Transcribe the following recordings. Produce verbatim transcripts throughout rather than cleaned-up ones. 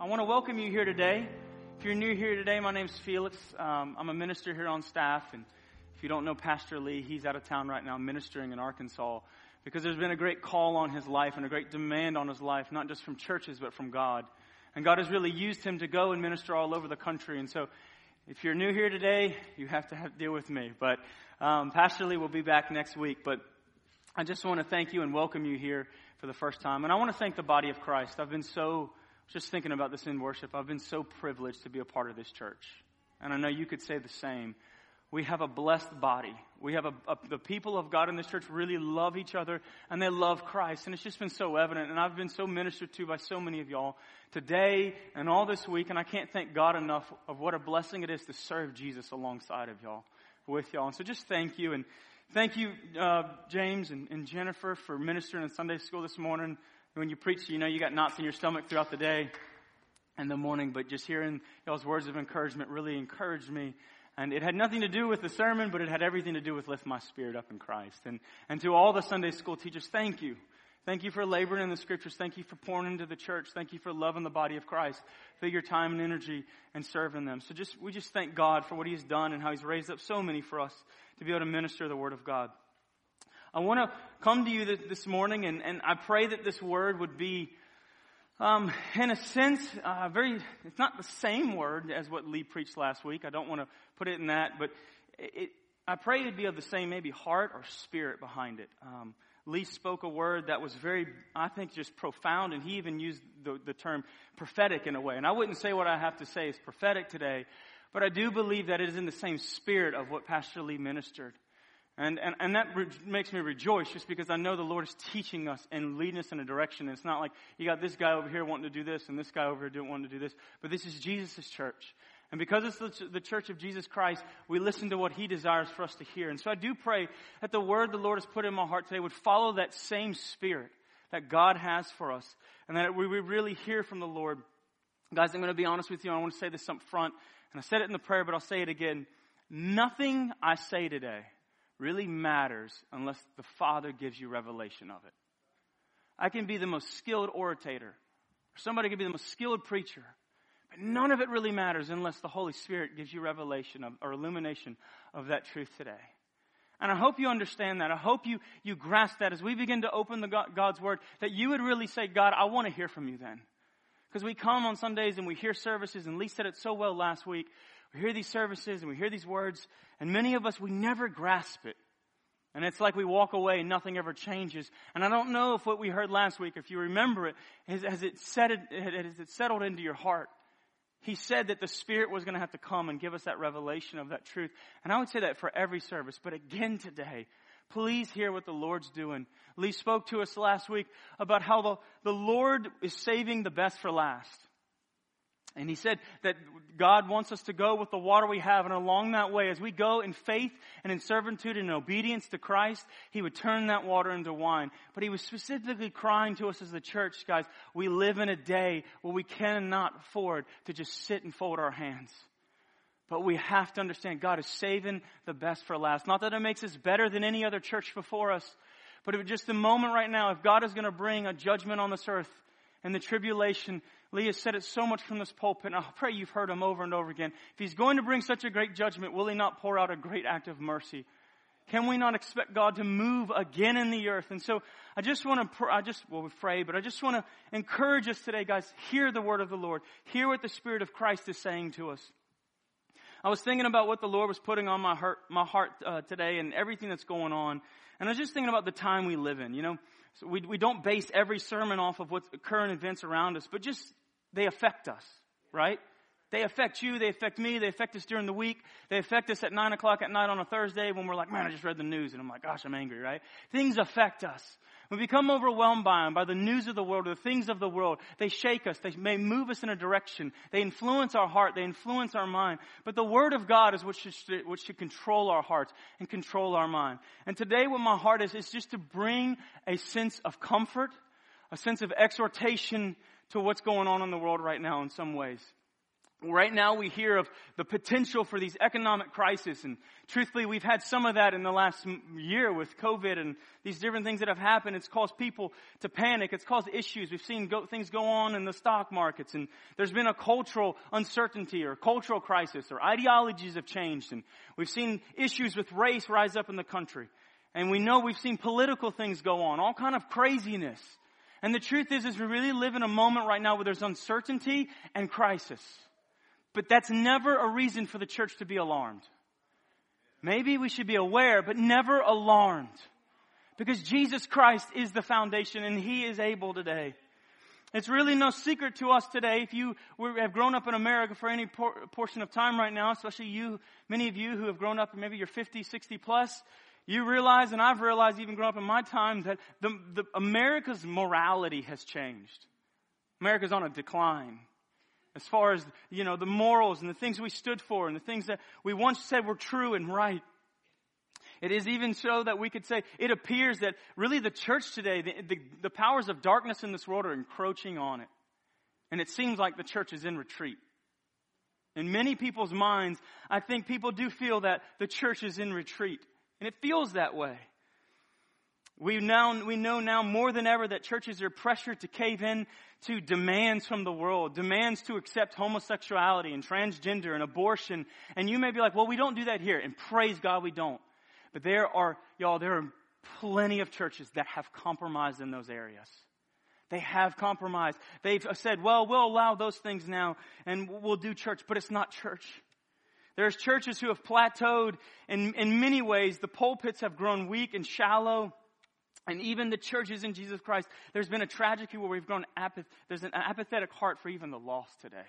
I want to welcome you here today. If you're new here today, my name's Felix. Um, I'm a minister here on staff, and if you don't know Pastor Lee, he's out of town right now ministering in Arkansas because there's been a great call on his life and a great demand on his life, not just from churches, but from God. And God has really used him to go and minister all over the country. And so if you're new here today, you have to have to deal with me. But um, Pastor Lee will be back next week. But I just want to thank you and welcome you here for the first time. And I want to thank the body of Christ. I've been so, just thinking about this in worship, I've been so privileged to be a part of this church. And I know you could say the same. We have a blessed body. We have a, a, the people of God in this church really love each other and they love Christ. And it's just been so evident. And I've been so ministered to by so many of y'all today and all this week. And I can't thank God enough of what a blessing it is to serve Jesus alongside of y'all, with y'all. And so just thank you. And thank you, uh, James and, and Jennifer, for ministering in Sunday school this morning. When you preach, you know you got knots in your stomach throughout the day and the morning. But just hearing y'all's words of encouragement really encouraged me. And it had nothing to do with the sermon, but it had everything to do with lift my spirit up in Christ. And, and to all the Sunday school teachers, thank you. Thank you for laboring in the scriptures. Thank you for pouring into the church. Thank you for loving the body of Christ. For your time and energy and serving them. So just, we just thank God for what He's done and how He's raised up so many for us to be able to minister the Word of God. I want to come to you this morning and, and I pray that this word would be Um, in a sense, uh, very, it's not the same word as what Lee preached last week. I don't want to put it in that, but it, I pray it'd be of the same maybe heart or spirit behind it. Um, Lee spoke a word that was very, I think, just profound, and he even used the, the term prophetic in a way. And I wouldn't say what I have to say is prophetic today, but I do believe that it is in the same spirit of what Pastor Lee ministered. And, and, and that re- makes me rejoice just because I know the Lord is teaching us and leading us in a direction. It's not like you got this guy over here wanting to do this and this guy over here doing wanting to do this. But this is Jesus' church. And because it's the, the church of Jesus Christ, we listen to what He desires for us to hear. And so I do pray that the word the Lord has put in my heart today would follow that same spirit that God has for us. And that we would really hear from the Lord. Guys, I'm going to be honest with you. I want to say this up front. And I said it in the prayer, but I'll say it again. Nothing I say today really matters unless the Father gives you revelation of it. I can be the most skilled orator, or somebody can be the most skilled preacher, but none of it really matters unless the Holy Spirit gives you revelation of, or illumination of that truth today. And I hope you understand that. I hope you, you grasp that as we begin to open the God, God's Word, that you would really say, God, I want to hear from you then. Because we come on Sundays and we hear services, and Lee said it so well last week. We hear these services and we hear these words, and many of us, we never grasp it. And it's like we walk away and nothing ever changes. And I don't know if what we heard last week, if you remember it, has, has, it, settled, has it settled into your heart. He said that the Spirit was going to have to come and give us that revelation of that truth. And I would say that for every service. But again today, please hear what the Lord's doing. Lee spoke to us last week about how the, the Lord is saving the best for last. And he said that God wants us to go with the water we have. And along that way, as we go in faith and in servitude and in obedience to Christ, He would turn that water into wine. But He was specifically crying to us as the church, guys, we live in a day where we cannot afford to just sit and fold our hands. But we have to understand God is saving the best for last. Not that it makes us better than any other church before us, but it was just a moment right now, if God is going to bring a judgment on this earth and the tribulation, Lee has said it so much from this pulpit, and I pray you've heard him over and over again. If He's going to bring such a great judgment, will He not pour out a great act of mercy? Can we not expect God to move again in the earth? And so I just want to, pr- I just, well, we pray, but I just want to encourage us today, guys, hear the word of the Lord. Hear what the Spirit of Christ is saying to us. I was thinking about what the Lord was putting on my heart, my heart uh, today and everything that's going on. And I was just thinking about the time we live in, you know. So we, we don't base every sermon off of what's current events around us, but just they affect us, right? They affect you, they affect me, they affect us during the week, they affect us at nine o'clock at night on a Thursday when we're like, man, I just read the news, and I'm like, gosh, I'm angry, right? Things affect us. We become overwhelmed by them, by the news of the world, or the things of the world. They shake us, they may move us in a direction, they influence our heart, they influence our mind. But the Word of God is what should, what should control our hearts and control our mind. And today what my heart is, is just to bring a sense of comfort, a sense of exhortation to what's going on in the world right now in some ways. Right now we hear of the potential for these economic crises, and truthfully we've had some of that in the last year with COVID and these different things that have happened. It's caused people to panic. It's caused issues. We've seen go, things go on in the stock markets, and there's been a cultural uncertainty or cultural crisis, or ideologies have changed, and we've seen issues with race rise up in the country. And we know we've seen political things go on, all kind of craziness. And the truth is, is we really live in a moment right now where there's uncertainty and crisis. But that's never a reason for the church to be alarmed. Maybe we should be aware, but never alarmed. Because Jesus Christ is the foundation, and He is able today. It's really no secret to us today. If you have grown up in America for any por- portion of time right now, especially you, many of you who have grown up, maybe you're fifty, sixty plus, you realize, and I've realized even growing up in my time, that the, the America's morality has changed. America's on a decline. As far as, you know, the morals and the things we stood for and the things that we once said were true and right. It is even so that we could say it appears that really the church today, the, the, the powers of darkness in this world are encroaching on it. And it seems like the church is in retreat. In many people's minds, I think people do feel that the church is in retreat. And it feels that way. We now, we know now more than ever that churches are pressured to cave in to demands from the world, demands to accept homosexuality and transgender and abortion. And you may be like, well, we don't do that here. And praise God we don't. But there are, y'all, there are plenty of churches that have compromised in those areas. They have compromised. They've said, well, we'll allow those things now and we'll do church, but it's not church. There's churches who have plateaued in, in many ways. The pulpits have grown weak and shallow. And even the churches in Jesus Christ, there's been a tragedy where we've grown apath- there's an apathetic heart for even the lost today.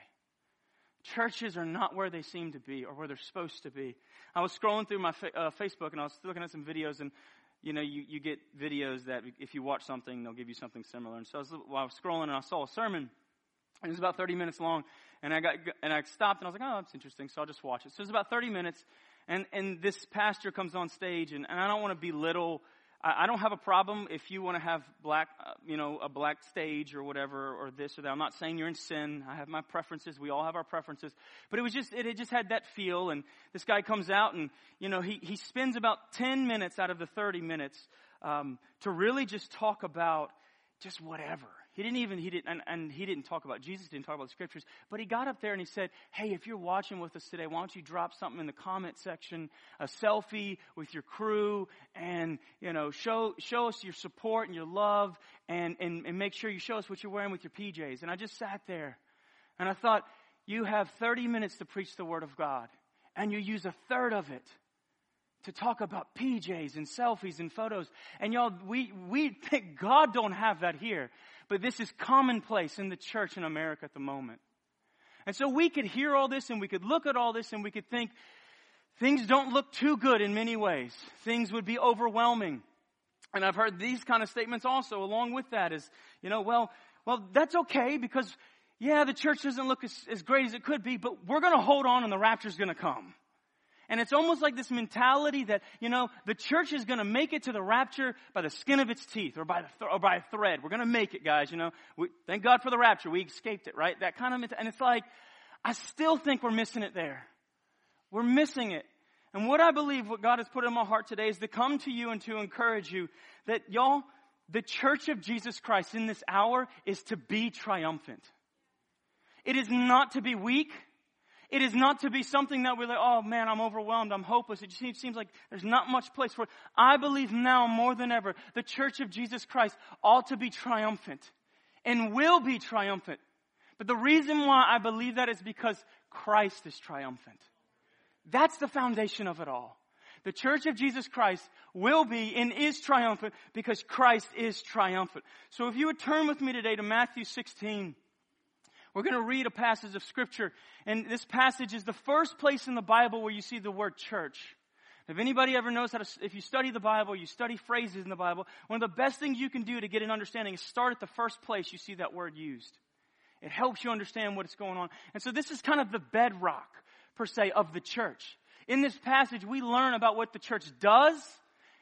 Churches are not where they seem to be or where they're supposed to be. I was scrolling through my fa- uh, Facebook and I was looking at some videos, and you know, you, you get videos that if you watch something, they'll give you something similar. And so I was, while I was scrolling and I saw a sermon, and it was about thirty minutes long, and I got and I stopped and I was like, oh, that's interesting, so I'll just watch it. So it was about thirty minutes, and, and this pastor comes on stage, and, and I don't want to belittle. I don't have a problem if you want to have black, uh, you know, a black stage or whatever, or this or that. I'm not saying you're in sin. I have my preferences. We all have our preferences. But it was just, it, it just had that feel. And this guy comes out and, you know, he, he spends about ten minutes out of the thirty minutes um, to really just talk about just whatever. He didn't even, he didn't, and, and he didn't talk about, Jesus didn't talk about the scriptures, but he got up there and he said, hey, if you're watching with us today, why don't you drop something in the comment section, a selfie with your crew, and, you know, show, show us your support and your love, and, and, and make sure you show us what you're wearing with your P Js. And I just sat there and I thought, you have thirty minutes to preach the word of God, and you use a third of it to talk about P Js and selfies and photos. And y'all, we, we thank God don't have that here. But this is commonplace in the church in America at the moment. And so we could hear all this and we could look at all this and we could think things don't look too good in many ways. Things would be overwhelming. And I've heard these kind of statements also along with that is, you know, well, well, that's okay because, yeah, the church doesn't look as, as great as it could be, but we're going to hold on and the rapture's going to come. And it's almost like this mentality that, you know, the church is going to make it to the rapture by the skin of its teeth or by the th- or by a thread. We're going to make it, guys, you know. We, thank God for the rapture. We escaped it, right? That kind of mentality. And it's like, I still think we're missing it there. We're missing it. And what I believe, what God has put in my heart today is to come to you and to encourage you that, y'all, the church of Jesus Christ in this hour is to be triumphant. It is not to be weak. It is not to be something that we're like, oh man, I'm overwhelmed, I'm hopeless. It just seems like there's not much place for it. I believe now more than ever, the church of Jesus Christ ought to be triumphant and will be triumphant. But the reason why I believe that is because Christ is triumphant. That's the foundation of it all. The church of Jesus Christ will be and is triumphant because Christ is triumphant. So if you would turn with me today to Matthew sixteen. We're going to read a passage of Scripture, and this passage is the first place in the Bible where you see the word church. If anybody ever knows how to, if you study the Bible, you study phrases in the Bible, one of the best things you can do to get an understanding is start at the first place you see that word used. It helps you understand what's going on. And so this is kind of the bedrock, per se, of the church. In this passage, we learn about what the church does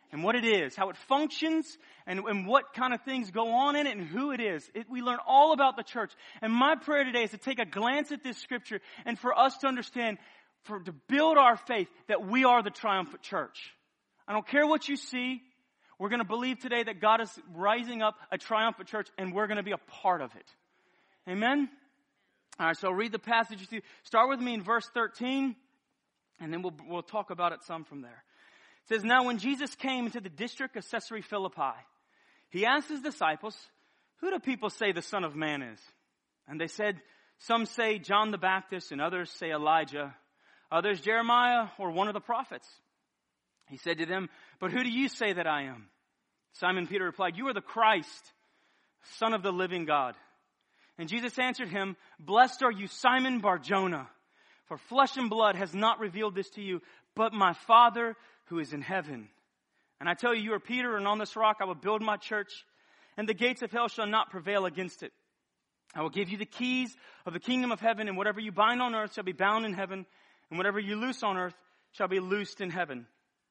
and what it is, how it functions, and, and what kind of things go on in it, and who it is. It, we learn all about the church. And my prayer today is to take a glance at this scripture and for us to understand, for to build our faith that we are the triumphant church. I don't care what you see. We're going to believe today that God is rising up a triumphant church, and we're going to be a part of it. Amen? All right, so I'll read the passage. Start with me in verse thirteen, and then we'll, we'll talk about it some from there. It says, "Now when Jesus came into the district of Caesarea Philippi, he asked his disciples, 'Who do people say the Son of Man is?' And they said, 'Some say John the Baptist, and others say Elijah, others Jeremiah, or one of the prophets.' He said to them, 'But who do you say that I am?' Simon Peter replied, 'You are the Christ, Son of the living God.' And Jesus answered him, 'Blessed are you, Simon Bar-Jonah, for flesh and blood has not revealed this to you, but my Father who is in heaven. And I tell you, you are Peter, and on this rock I will build my church, and the gates of hell shall not prevail against it. I will give you the keys of the kingdom of heaven, and whatever you bind on earth shall be bound in heaven, and whatever you loose on earth shall be loosed in heaven.'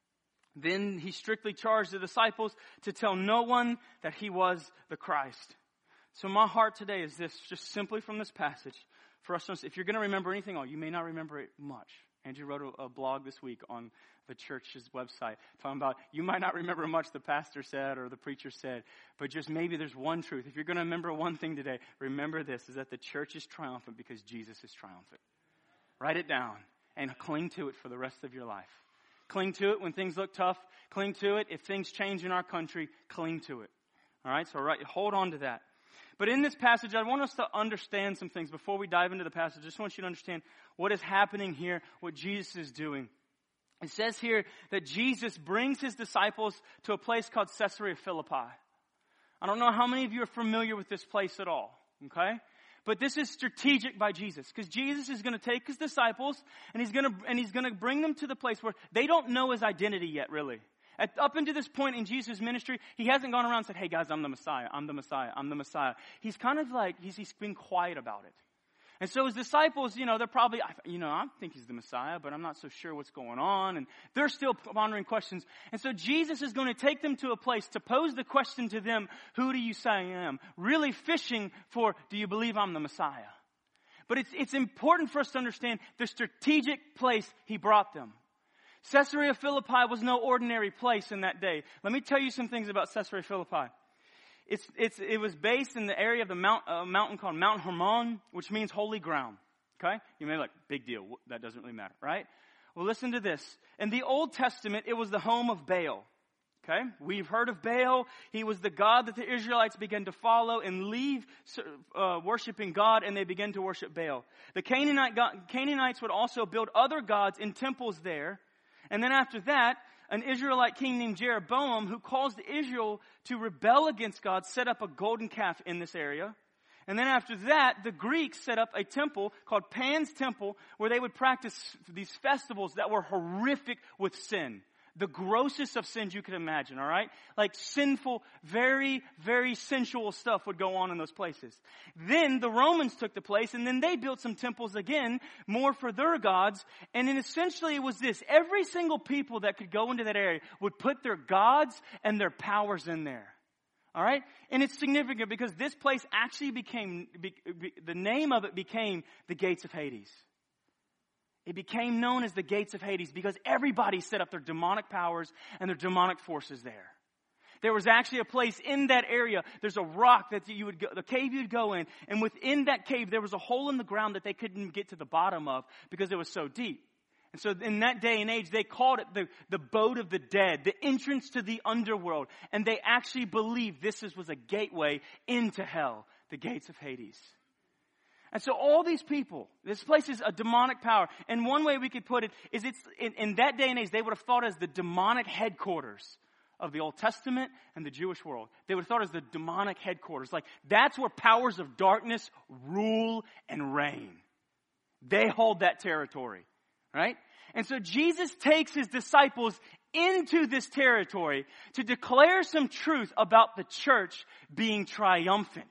Then he strictly charged the disciples to tell no one that he was the Christ." So my heart today is this, just simply from this passage, for us to, if you're going to remember anything, oh, you may not remember it much. Andrew wrote a, a blog this week on the church's website talking about, you might not remember much the pastor said or the preacher said, but just maybe there's one truth. If you're going to remember one thing today, remember this, is that the church is triumphant because Jesus is triumphant. Write it down and cling to it for the rest of your life. Cling to it when things look tough. Cling to it if things change in our country. Cling to it. All right, so right, hold on to that. But in this passage, I want us to understand some things. Before we dive into the passage, I just want you to understand what is happening here, what Jesus is doing. It says here that Jesus brings his disciples to a place called Caesarea Philippi. I don't know how many of you are familiar with this place at all, okay? But this is strategic by Jesus, because Jesus is going to take his disciples and he's going to and he's going to bring them to the place where they don't know his identity yet, really. At, up until this point in Jesus' ministry, he hasn't gone around and said, "Hey guys, I'm the Messiah, I'm the Messiah, I'm the Messiah." He's kind of like, he's, he's been quiet about it. And so his disciples, you know, they're probably, you know, I think he's the Messiah, but I'm not so sure what's going on. And they're still pondering questions. And so Jesus is going to take them to a place to pose the question to them, "Who do you say I am?" Really fishing for, "Do you believe I'm the Messiah?" But it's, it's important for us to understand the strategic place he brought them. Caesarea Philippi was no ordinary place in that day. Let me tell you some things about Caesarea Philippi. It's, it's, it was based in the area of the mount, uh, mountain called Mount Hermon, which means holy ground. Okay? You may be like, big deal. That doesn't really matter, right? Well, listen to this. In the Old Testament, it was the home of Baal. Okay? We've heard of Baal. He was the god that the Israelites began to follow and leave uh, worshiping God, and they began to worship Baal. The Canaanite God, Canaanites would also build other gods in temples there. And then after that, an Israelite king named Jeroboam, who caused Israel to rebel against God, set up a golden calf in this area. And then after that, the Greeks set up a temple called Pan's Temple, where they would practice these festivals that were horrific with sin. The grossest of sins you could imagine, all right? Like sinful, very, very sensual stuff would go on in those places. Then the Romans took the place, and then they built some temples again, more for their gods. And then essentially it was this. Every single people that could go into that area would put their gods and their powers in there. All right? And it's significant because this place actually became, be, be, the name of it became the Gates of Hades. It became known as the Gates of Hades because everybody set up their demonic powers and their demonic forces there. There was actually a place in that area. There's a rock that you would go, the cave you'd go in, and within that cave there was a hole in the ground that they couldn't get to the bottom of because it was so deep. And so in that day and age, they called it the, the abode of the dead, the entrance to the underworld. And they actually believed this was a gateway into hell, the Gates of Hades. And so all these people, this place is a demonic power. And one way we could put it is it's in, in that day and age, they would have thought as the demonic headquarters of the Old Testament and the Jewish world. They would have thought as the demonic headquarters. Like that's where powers of darkness rule and reign. They hold that territory, right? And so Jesus takes his disciples into this territory to declare some truth about the church being triumphant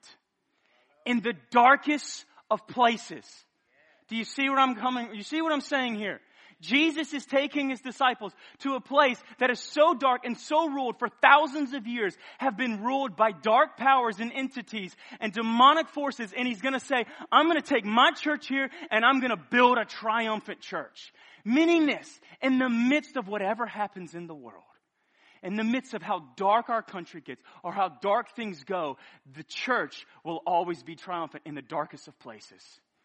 in the darkest of places. Do you see what I'm coming? You see what I'm saying here? Jesus is taking his disciples to a place that is so dark and so ruled for thousands of years, have been ruled by dark powers and entities and demonic forces. And he's going to say, I'm going to take my church here and I'm going to build a triumphant church. Meaning this, in the midst of whatever happens in the world, in the midst of how dark our country gets or how dark things go, the church will always be triumphant in the darkest of places.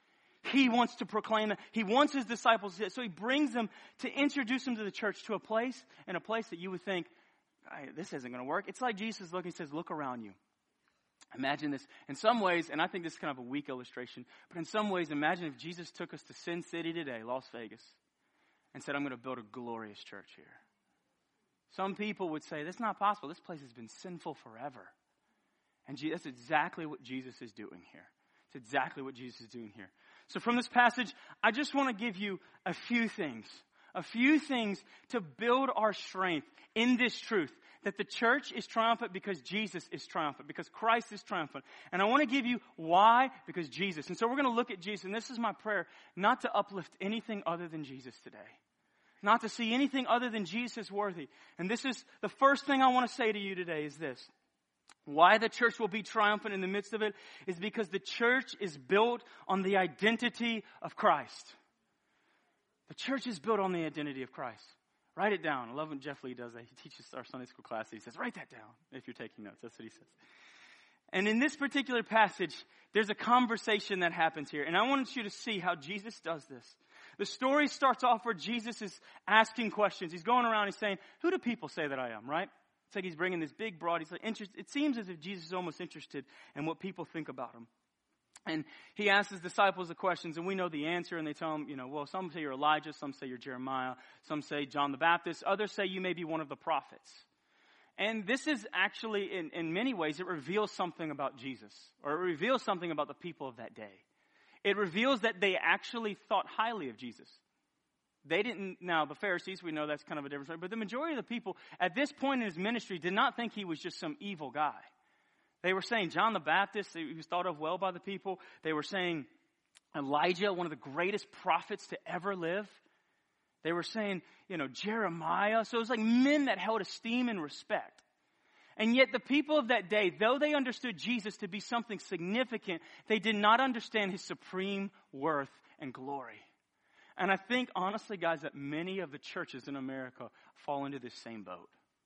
He wants to proclaim that. He wants his disciples to, so he brings them to introduce them to the church, to a place, and a place that you would think, this isn't going to work. It's like Jesus looking, he says, look around you. Imagine this. In some ways, and I think this is kind of a weak illustration, but in some ways, imagine if Jesus took us to Sin City today, Las Vegas, and said, I'm going to build a glorious church here. Some people would say, that's not possible. This place has been sinful forever. And that's exactly what Jesus is doing here. It's exactly what Jesus is doing here. So from this passage, I just want to give you a few things. A few things to build our strength in this truth. That the church is triumphant because Jesus is triumphant. Because Christ is triumphant. And I want to give you why. Because Jesus. And so we're going to look at Jesus. And this is my prayer. Not to uplift anything other than Jesus today. Not to see anything other than Jesus worthy. And this is the first thing I want to say to you today is this. Why the church will be triumphant in the midst of it is because the church is built on the identity of Christ. The church is built on the identity of Christ. Write it down. I love when Jeff Lee does that. He teaches our Sunday school class. He says, write that down if you're taking notes. That's what he says. And in this particular passage, there's a conversation that happens here. And I want you to see how Jesus does this. The story starts off where Jesus is asking questions. He's going around, he's saying, who do people say that I am, right? It's like he's bringing this big, broad, he's like, interest, it seems as if Jesus is almost interested in what people think about him. And he asks his disciples the questions, and we know the answer, and they tell him, you know, well, some say you're Elijah, some say you're Jeremiah, some say John the Baptist, others say you may be one of the prophets. And this is actually, in, in many ways, it reveals something about Jesus, or it reveals something about the people of that day. It reveals that they actually thought highly of Jesus. They didn't, now the Pharisees, we know that's kind of a different story, but the majority of the people at this point in his ministry did not think he was just some evil guy. They were saying John the Baptist, he was thought of well by the people. They were saying Elijah, one of the greatest prophets to ever live. They were saying, you know, Jeremiah. So it was like men that held esteem and respect. And yet the people of that day, though they understood Jesus to be something significant, they did not understand his supreme worth and glory. And I think, honestly, guys, that many of the churches in America fall into this same boat.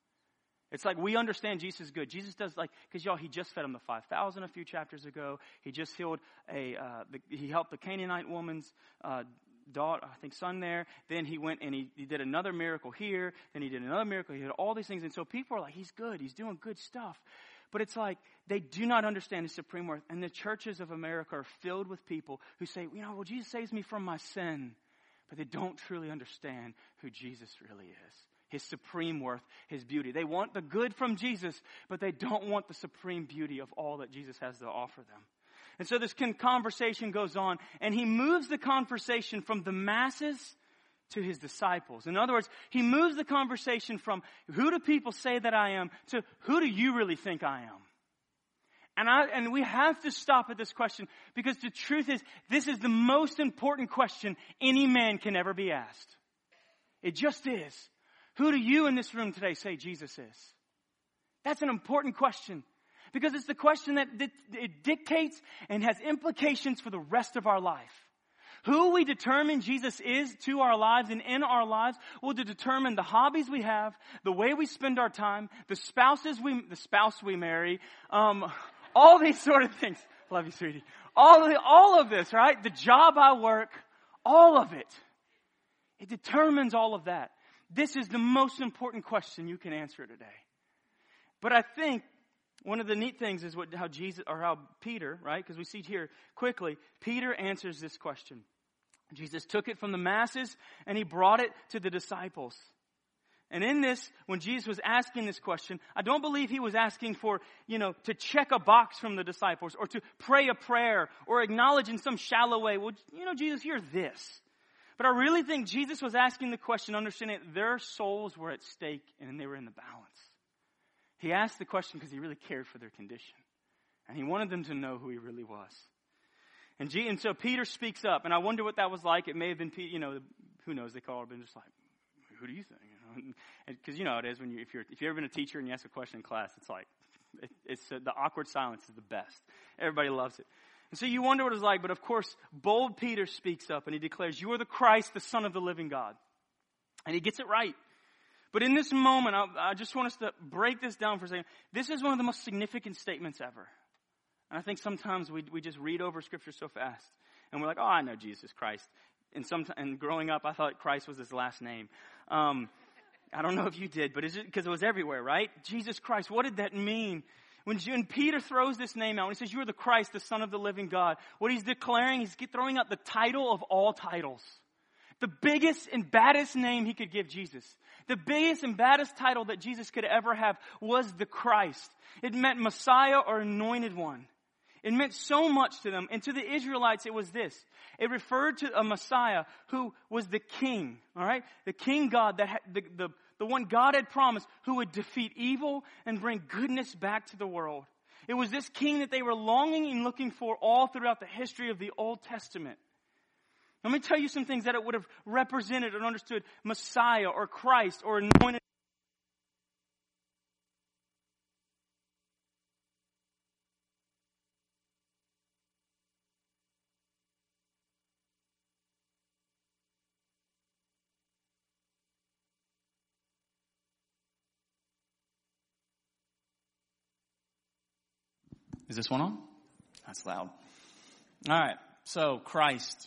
It's like we understand Jesus is good. Jesus does like, because y'all, he just fed them the five thousand a few chapters ago. He just healed a, uh, the, he helped the Canaanite woman's uh, daughter, I think son there. Then he went and he, he did another miracle here. Then he did another miracle. He did all these things. And so people are like, he's good. He's doing good stuff. But it's like they do not understand his supreme worth. And the churches of America are filled with people who say, you know, well, Jesus saves me from my sin. But they don't truly understand who Jesus really is. His supreme worth, his beauty. They want the good from Jesus, but they don't want the supreme beauty of all that Jesus has to offer them. And so this conversation goes on, and he moves the conversation from the masses to his disciples. In other words, he moves the conversation from who do people say that I am to who do you really think I am? And I, and we have to stop at this question because the truth is, this is the most important question any man can ever be asked. It just is. Who do you in this room today say Jesus is? That's an important question because it's the question that it dictates and has implications for the rest of our life. Who we determine Jesus is to our lives and in our lives will determine the hobbies we have, the way we spend our time, the spouses we, the spouse we marry, um, all these sort of things. Love you, sweetie. All of, the, all of this, right? The job I work, all of it. It determines all of that. This is the most important question you can answer today. But I think one of the neat things is what how Jesus or how Peter, right? Because we see here quickly, Peter answers this question. Jesus took it from the masses and he brought it to the disciples. And in this, when Jesus was asking this question, I don't believe he was asking for, you know, to check a box from the disciples or to pray a prayer or acknowledge in some shallow way, well, you know, Jesus, you're this. But I really think Jesus was asking the question, understanding that their souls were at stake and they were in the balance. He asked the question because he really cared for their condition. And he wanted them to know who he really was. And, G, and so Peter speaks up, and I wonder what that was like. It may have been, you know, who knows, they call it, been just like, who do you think? Because you know how it is when you, if you're, if you've ever been a teacher and you ask a question in class, it's like, it, it's uh, the awkward silence is the best. Everybody loves it. And so you wonder what it's like, but of course, bold Peter speaks up and he declares, you are the Christ, the Son of the living God. And he gets it right. But in this moment, I, I just want us to break this down for a second. This is one of the most significant statements ever. And I think sometimes we we just read over Scripture so fast. And we're like, oh, I know Jesus Christ. And some, and growing up, I thought Christ was his last name. Um, I don't know if you did, but it's because it was everywhere, right? Jesus Christ, what did that mean? When, when Peter throws this name out, when he says, you are the Christ, the Son of the living God, what he's declaring, he's throwing out the title of all titles. The biggest and baddest name he could give Jesus. The biggest and baddest title that Jesus could ever have was the Christ. It meant Messiah or anointed one. It meant so much to them. And to the Israelites, it was this. It referred to a Messiah who was the king, all right? The king God, that had, the, the, the one God had promised, who would defeat evil and bring goodness back to the world. It was this king that they were longing and looking for all throughout the history of the Old Testament. Let me tell you some things that it would have represented and understood Messiah or Christ or anointed. Is this one on? That's loud. All right. So Christ.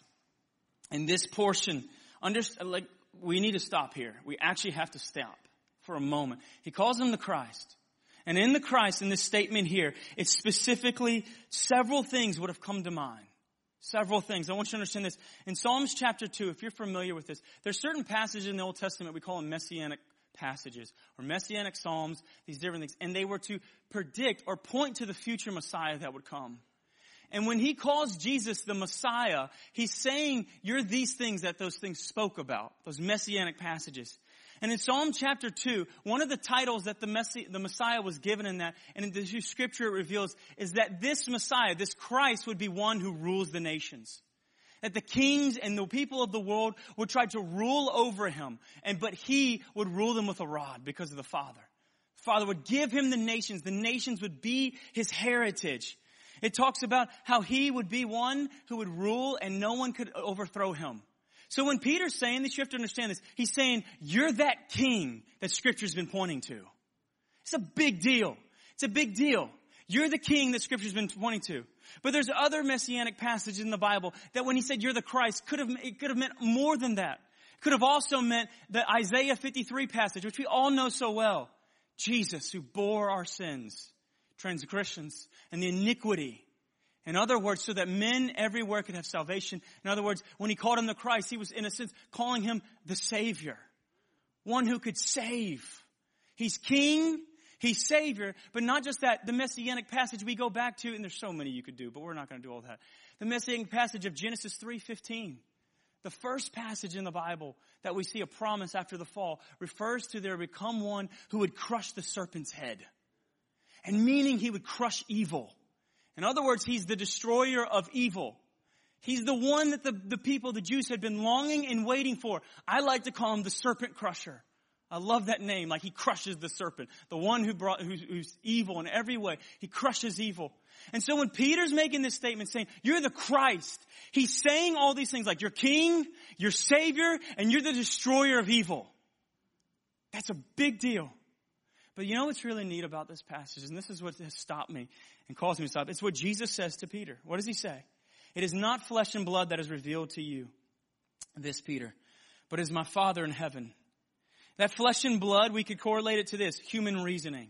In this portion, under, like, we need to stop here. We actually have to stop for a moment. He calls him the Christ. And in the Christ, in this statement here, it's specifically several things would have come to mind. Several things. I want you to understand this. In Psalms chapter two, if you're familiar with this, there's certain passages in the Old Testament we call them messianic passages or messianic psalms, these different things. And they were to predict or point to the future Messiah that would come. And when he calls Jesus the Messiah, he's saying you're these things that those things spoke about, those messianic passages. And in Psalm chapter two, one of the titles that the, Messi- the Messiah was given in that, and in the scripture it reveals, is that this Messiah, this Christ, would be one who rules the nations. That the kings and the people of the world would try to rule over him, and but he would rule them with a rod because of the Father. The Father would give him the nations. The nations would be his heritage. It talks about how he would be one who would rule and no one could overthrow him. So when Peter's saying this, you have to understand this. He's saying, you're that king that Scripture's been pointing to. It's a big deal. It's a big deal. You're the king that Scripture's been pointing to. But there's other messianic passages in the Bible that when he said you're the Christ, could have, it could have meant more than that. It could have also meant the Isaiah fifty-three passage, which we all know so well. Jesus, who bore our sins, transgressions, and the iniquity. In other words, so that men everywhere could have salvation. In other words, when he called him the Christ, he was in a sense calling him the Savior. One who could save. He's king, he's Savior, but not just that. The Messianic passage we go back to, and there's so many you could do, but we're not going to do all that. The Messianic passage of Genesis three fifteen. The first passage in the Bible that we see a promise after the fall refers to there would come one who would crush the serpent's head. And meaning he would crush evil. In other words, he's the destroyer of evil. He's the one that the, the people, the Jews, had been longing and waiting for. I like to call him the serpent crusher. I love that name, like he crushes the serpent. The one who brought, who's, who's evil in every way. He crushes evil. And so when Peter's making this statement saying, you're the Christ, he's saying all these things like you're king, you're Savior, and you're the destroyer of evil. That's a big deal. But you know what's really neat about this passage, and this is what has stopped me and caused me to stop. It's what Jesus says to Peter. What does he say? It is not flesh and blood that is revealed to you, this Peter, but it is my Father in heaven. That flesh and blood, we could correlate it to this, human reasoning.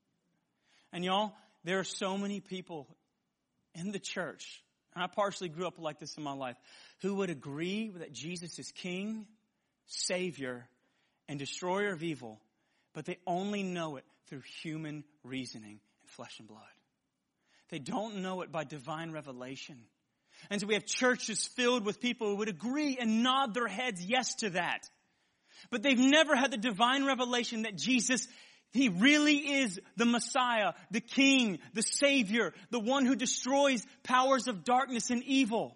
And y'all, there are so many people in the church, and I partially grew up like this in my life, who would agree that Jesus is King, Savior, and destroyer of evil, but they only know it through human reasoning and flesh and blood. They don't know it by divine revelation. And so we have churches filled with people who would agree and nod their heads yes to that. But they've never had the divine revelation that Jesus He really is the Messiah, the King, the Savior, the one who destroys powers of darkness and evil.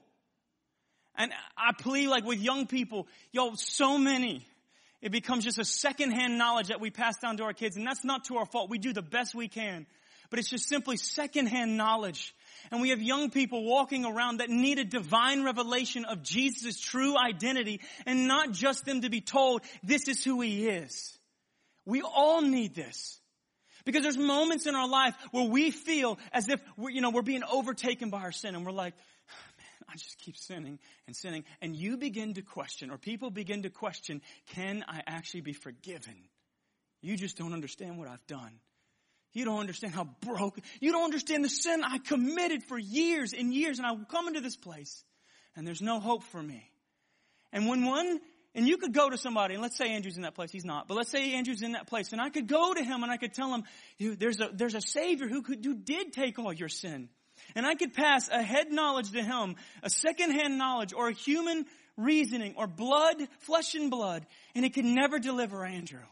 And I plead like with young people, yo, so many, it becomes just a secondhand knowledge that we pass down to our kids. And that's not to our fault. We do the best we can. But it's just simply secondhand knowledge. And we have young people walking around that need a divine revelation of Jesus' true identity and not just them to be told, this is who he is. We all need this. Because there's moments in our life where we feel as if we're, you know, we're being overtaken by our sin and we're like, man, I just keep sinning and sinning. And you begin to question, or people begin to question, can I actually be forgiven? You just don't understand what I've done. You don't understand how broken, you don't understand the sin I committed for years and years, and I come into this place and there's no hope for me. And when one, and you could go to somebody, and let's say Andrew's in that place, he's not, but let's say Andrew's in that place, and I could go to him and I could tell him, there's a, there's a Savior who could, who did take all your sin. And I could pass a head knowledge to him, a secondhand knowledge, or a human reasoning, or blood, flesh and blood, and it could never deliver Andrew.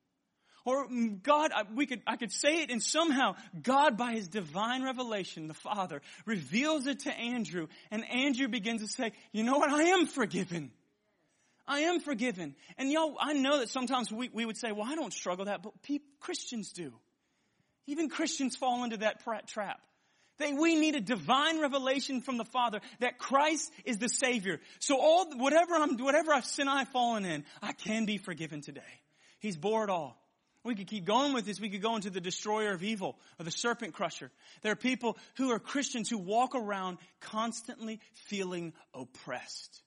Or God, we could, I could say it, and somehow God, by his divine revelation, the Father, reveals it to Andrew, and Andrew begins to say, you know what, I am forgiven. I am forgiven. And y'all, I know that sometimes we, we would say, well, I don't struggle that, but pe- Christians do. Even Christians fall into that trap. They, we need a divine revelation from the Father that Christ is the Savior. So all, whatever I'm, whatever sin I've fallen in, I can be forgiven today. He's bore it all. We could keep going with this. We could go into the destroyer of evil, or the serpent crusher. There are people who are Christians who walk around constantly feeling oppressed.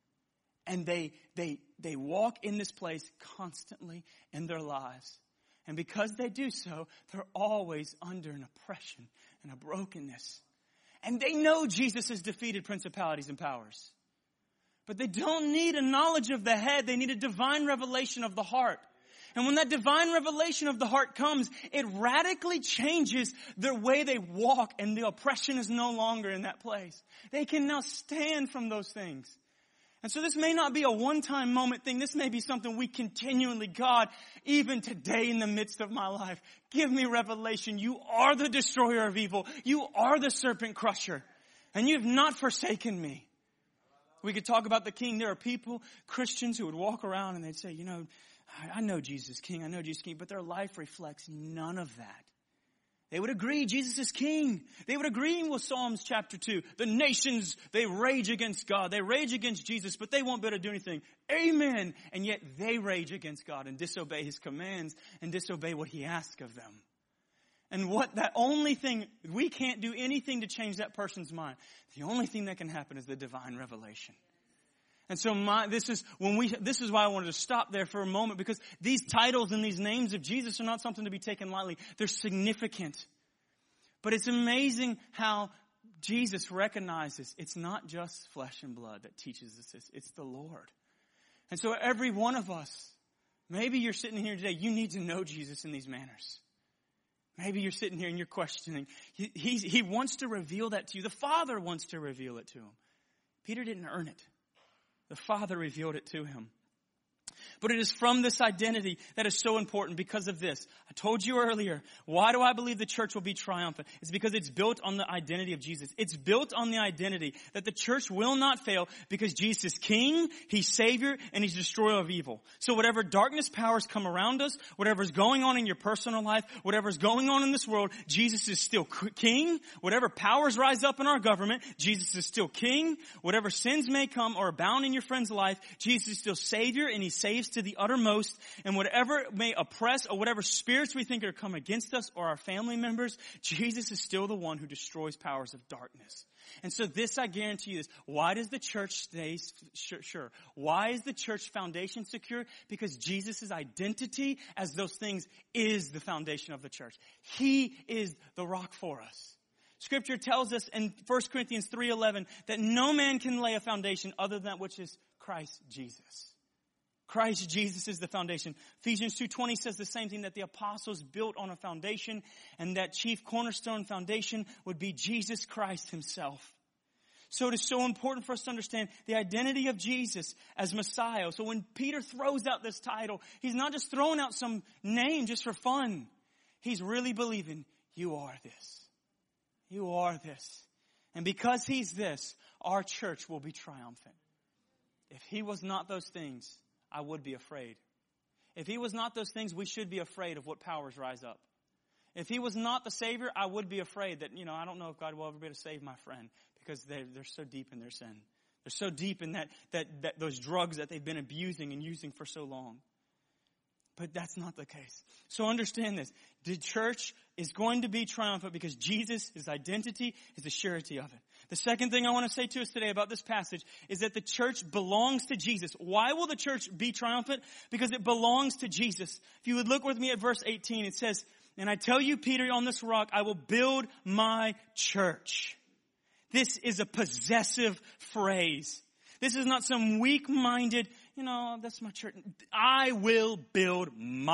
And they, they, they walk in this place constantly in their lives. And because they do so, they're always under an oppression and a brokenness. And they know Jesus has defeated principalities and powers. But they don't need a knowledge of the head. They need a divine revelation of the heart. And when that divine revelation of the heart comes, it radically changes their way they walk, and the oppression is no longer in that place. They can now stand from those things. And so this may not be a one-time moment thing. This may be something we continually, God, even today in the midst of my life, give me revelation. You are the destroyer of evil. You are the serpent crusher. And you've not forsaken me. We could talk about the King. There are people, Christians, who would walk around and they'd say, you know, I know Jesus is King, I know Jesus is King, but their life reflects none of that. They would agree Jesus is King. They would agree with Psalms chapter two. The nations, they rage against God. They rage against Jesus, but they won't be able to do anything. Amen. And yet they rage against God and disobey his commands and disobey what he asks of them. And what that only thing, we can't do anything to change that person's mind. The only thing that can happen is the divine revelation. And so my, this is when we, this is why I wanted to stop there for a moment, because these titles and these names of Jesus are not something to be taken lightly. They're significant. But it's amazing how Jesus recognizes it's not just flesh and blood that teaches us this. It's the Lord. And so every one of us, maybe you're sitting here today, you need to know Jesus in these manners. Maybe you're sitting here and you're questioning. He, he, he wants to reveal that to you. The Father wants to reveal it to him. Peter didn't earn it. The Father revealed it to him. But it is from this identity that is so important because of this. I told you earlier, why do I believe the church will be triumphant? It's because it's built on the identity of Jesus. It's built on the identity that the church will not fail because Jesus is King, He's Savior, and He's destroyer of evil. So whatever darkness powers come around us, whatever's going on in your personal life, whatever's going on in this world, Jesus is still King. Whatever powers rise up in our government, Jesus is still King. Whatever sins may come or abound in your friend's life, Jesus is still Savior, and He saves to the uttermost. And whatever may oppress or whatever spirits we think are come against us or our family members, Jesus is still the one who destroys powers of darkness. And so this, I guarantee you this. Why does the church stay sure? Why is the church foundation secure? Because Jesus' identity as those things is the foundation of the church. He is the rock for us. Scripture tells us in First Corinthians three eleven that no man can lay a foundation other than that which is Christ Jesus. Christ Jesus is the foundation. Ephesians two twenty says the same thing, that the apostles built on a foundation, and that chief cornerstone foundation would be Jesus Christ Himself. So it is so important for us to understand the identity of Jesus as Messiah. So when Peter throws out this title, he's not just throwing out some name just for fun. He's really believing, you are this. You are this. And because he's this, our church will be triumphant. If he was not those things, I would be afraid. If he was not those things, we should be afraid of what powers rise up. If he was not the Savior, I would be afraid that, you know, I don't know if God will ever be able to save my friend because they're, they're so deep in their sin. They're so deep in that, that, that those drugs that they've been abusing and using for so long. But that's not the case. So understand this. The church is going to be triumphant because Jesus, his identity, is the surety of it. The second thing I want to say to us today about this passage is that the church belongs to Jesus. Why will the church be triumphant? Because it belongs to Jesus. If you would look with me at verse eighteen, it says, and I tell you, Peter, on this rock, I will build my church. This is a possessive phrase. This is not some weak-minded, you know, that's my church. I will build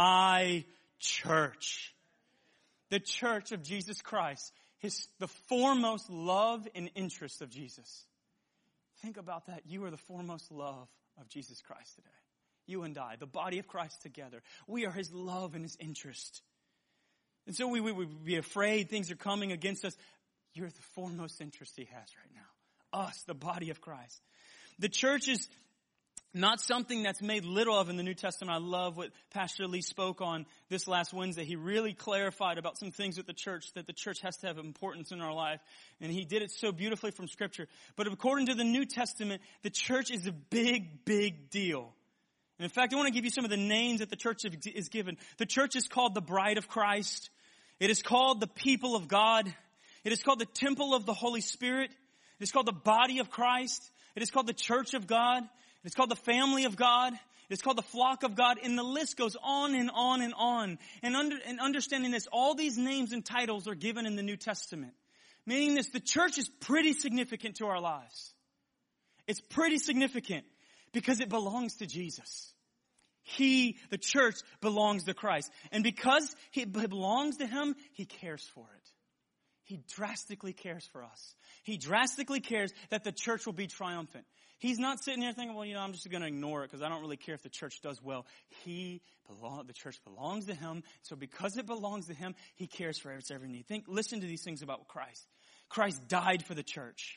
my church. The church of Jesus Christ is the foremost love and interest of Jesus. Think about that. You are the foremost love of Jesus Christ today. You and I, the body of Christ together. We are his love and his interest. And so we would be afraid things are coming against us. You're the foremost interest he has right now. Us, the body of Christ. The church is not something that's made little of in the New Testament. I love what Pastor Lee spoke on this last Wednesday. He really clarified about some things with the church, that the church has to have importance in our life. And he did it so beautifully from Scripture. But according to the New Testament, the church is a big, big deal. And in fact, I want to give you some of the names that the church is given. The church is called the bride of Christ. It is called the people of God. It is called the temple of the Holy Spirit. It is called the body of Christ. It is called the church of God. It's called the family of God. It's called the flock of God. And the list goes on and on and on. And, under, and understanding this, all these names and titles are given in the New Testament. Meaning this, the church is pretty significant to our lives. It's pretty significant because it belongs to Jesus. He, the church, belongs to Christ. And because it belongs to him, he cares for it. He drastically cares for us. He drastically cares that the church will be triumphant. He's not sitting here thinking, well, you know, I'm just going to ignore it because I don't really care if the church does well. He belong, the church belongs to him. So because it belongs to him, he cares for its every need. Think, listen to these things about Christ. Christ died for the church.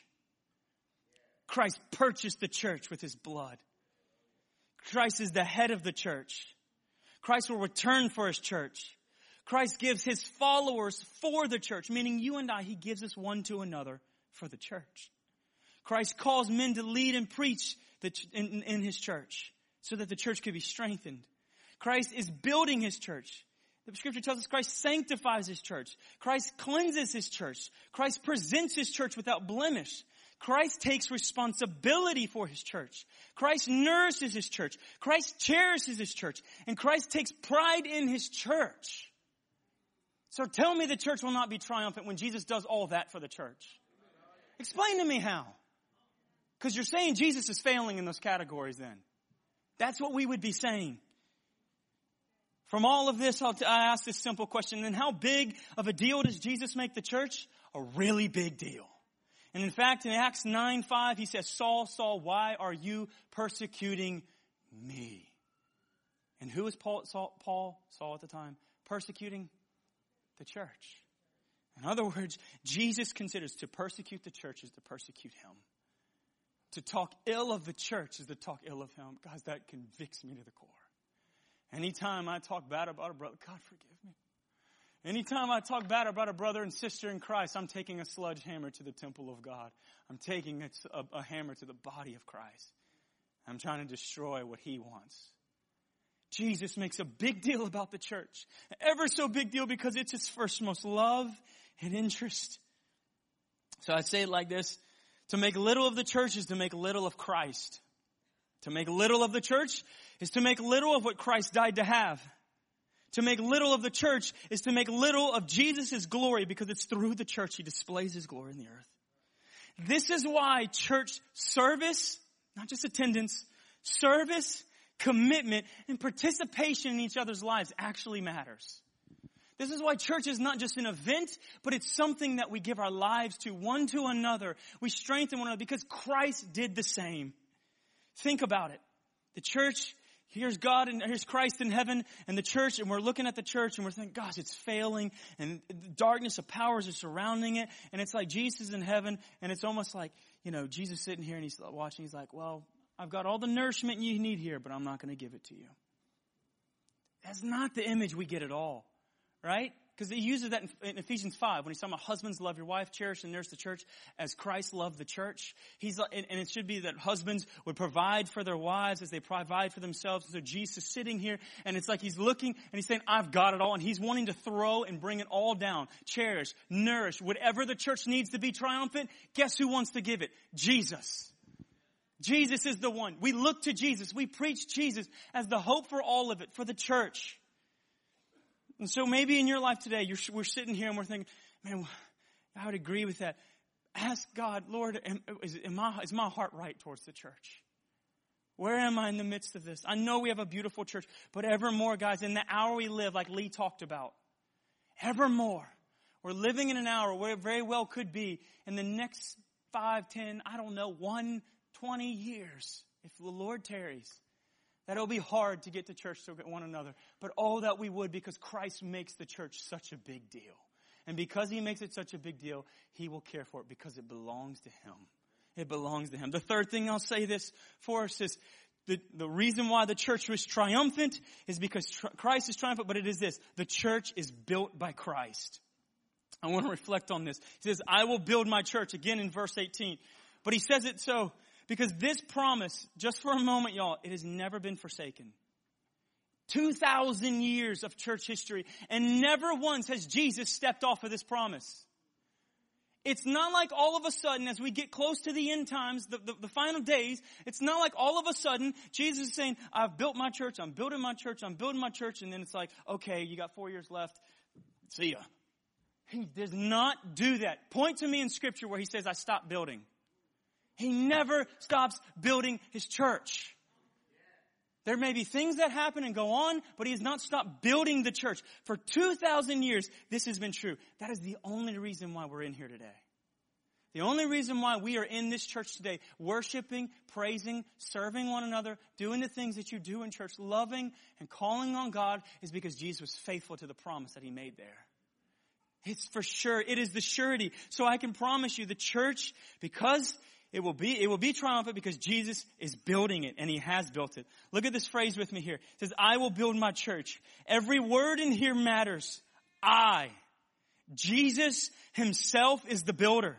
Christ purchased the church with his blood. Christ is the head of the church. Christ will return for his church. Christ gives his followers for the church, meaning you and I, he gives us one to another for the church. Christ calls men to lead and preach the ch- in, in his church so that the church could be strengthened. Christ is building his church. The scripture tells us Christ sanctifies his church. Christ cleanses his church. Christ presents his church without blemish. Christ takes responsibility for his church. Christ nourishes his church. Christ cherishes his church. And Christ takes pride in his church. So tell me the church will not be triumphant when Jesus does all that for the church. Explain to me how. Because you're saying Jesus is failing in those categories then. That's what we would be saying. From all of this, I'll t- I ask this simple question. Then how big of a deal does Jesus make the church? A really big deal. And in fact, in Acts nine five, he says, Saul, Saul, why are you persecuting me? And who was Paul, Saul, Paul, Saul at the time? Persecuting the church. In other words, Jesus considers to persecute the church is to persecute him. To talk ill of the church is to talk ill of him. Guys, that convicts me to the core. Anytime I talk bad about a brother, God forgive me. Anytime I talk bad about a brother and sister in Christ, I'm taking a sledgehammer to the temple of God. I'm taking a, a, a hammer to the body of Christ. I'm trying to destroy what he wants. Jesus makes a big deal about the church. Ever so big deal because it's his first most love and interest. So I say it like this. To make little of the church is to make little of Christ. To make little of the church is to make little of what Christ died to have. To make little of the church is to make little of Jesus' glory because it's through the church he displays his glory in the earth. This is why church service, not just attendance, service, commitment, and participation in each other's lives actually matters. This is why church is not just an event, but it's something that we give our lives to, one to another. We strengthen one another because Christ did the same. Think about it. The church, here's God and here's Christ in heaven, and the church, and we're looking at the church and we're thinking, gosh, it's failing, and the darkness of powers are surrounding it, and it's like Jesus is in heaven, and it's almost like, you know, Jesus sitting here and he's watching, he's like, well, I've got all the nourishment you need here, but I'm not going to give it to you. That's not the image we get at all, right? Because he uses that in, in Ephesians five when he's talking about husbands, love your wife, cherish and nurse the church as Christ loved the church. He's and, and it should be that husbands would provide for their wives as they provide for themselves. So Jesus is sitting here, and it's like he's looking and he's saying, I've got it all. And he's wanting to throw and bring it all down. Cherish, nourish, whatever the church needs to be triumphant. Guess who wants to give it? Jesus. Jesus is the one. We look to Jesus. We preach Jesus as the hope for all of it, for the church. And so maybe in your life today, you're, we're sitting here and we're thinking, man, I would agree with that. Ask God, Lord, am, is, am I, is my heart right towards the church? Where am I in the midst of this? I know we have a beautiful church, but evermore, guys, in the hour we live, like Lee talked about, evermore, we're living in an hour where it very well could be in the next five, ten, I don't know, one, twenty years, if the Lord tarries, that it'll be hard to get to church to one another. But oh, that we would, because Christ makes the church such a big deal. And because he makes it such a big deal, he will care for it because it belongs to him. It belongs to him. The third thing I'll say this for us is the, the reason why the church was triumphant is because tr- Christ is triumphant, but it is this. The church is built by Christ. I want to reflect on this. He says, I will build my church, again in verse eighteen. But he says it so because this promise, just for a moment, y'all, it has never been forsaken. two thousand years of church history, and never once has Jesus stepped off of this promise. It's not like all of a sudden, as we get close to the end times, the, the, the final days, it's not like all of a sudden, Jesus is saying, I've built my church, I'm building my church, I'm building my church, and then it's like, okay, you got four years left, see ya. He does not do that. Point to me in Scripture where he says, I stopped building. He never stops building his church. There may be things that happen and go on, but he has not stopped building the church. For two thousand years, this has been true. That is the only reason why we're in here today. The only reason why we are in this church today, worshiping, praising, serving one another, doing the things that you do in church, loving and calling on God, is because Jesus was faithful to the promise that he made there. It's for sure. It is the surety. So I can promise you the church, because It will be, it will be triumphant because Jesus is building it, and he has built it. Look at this phrase with me here. It says, I will build my church. Every word in here matters. I. Jesus himself is the builder.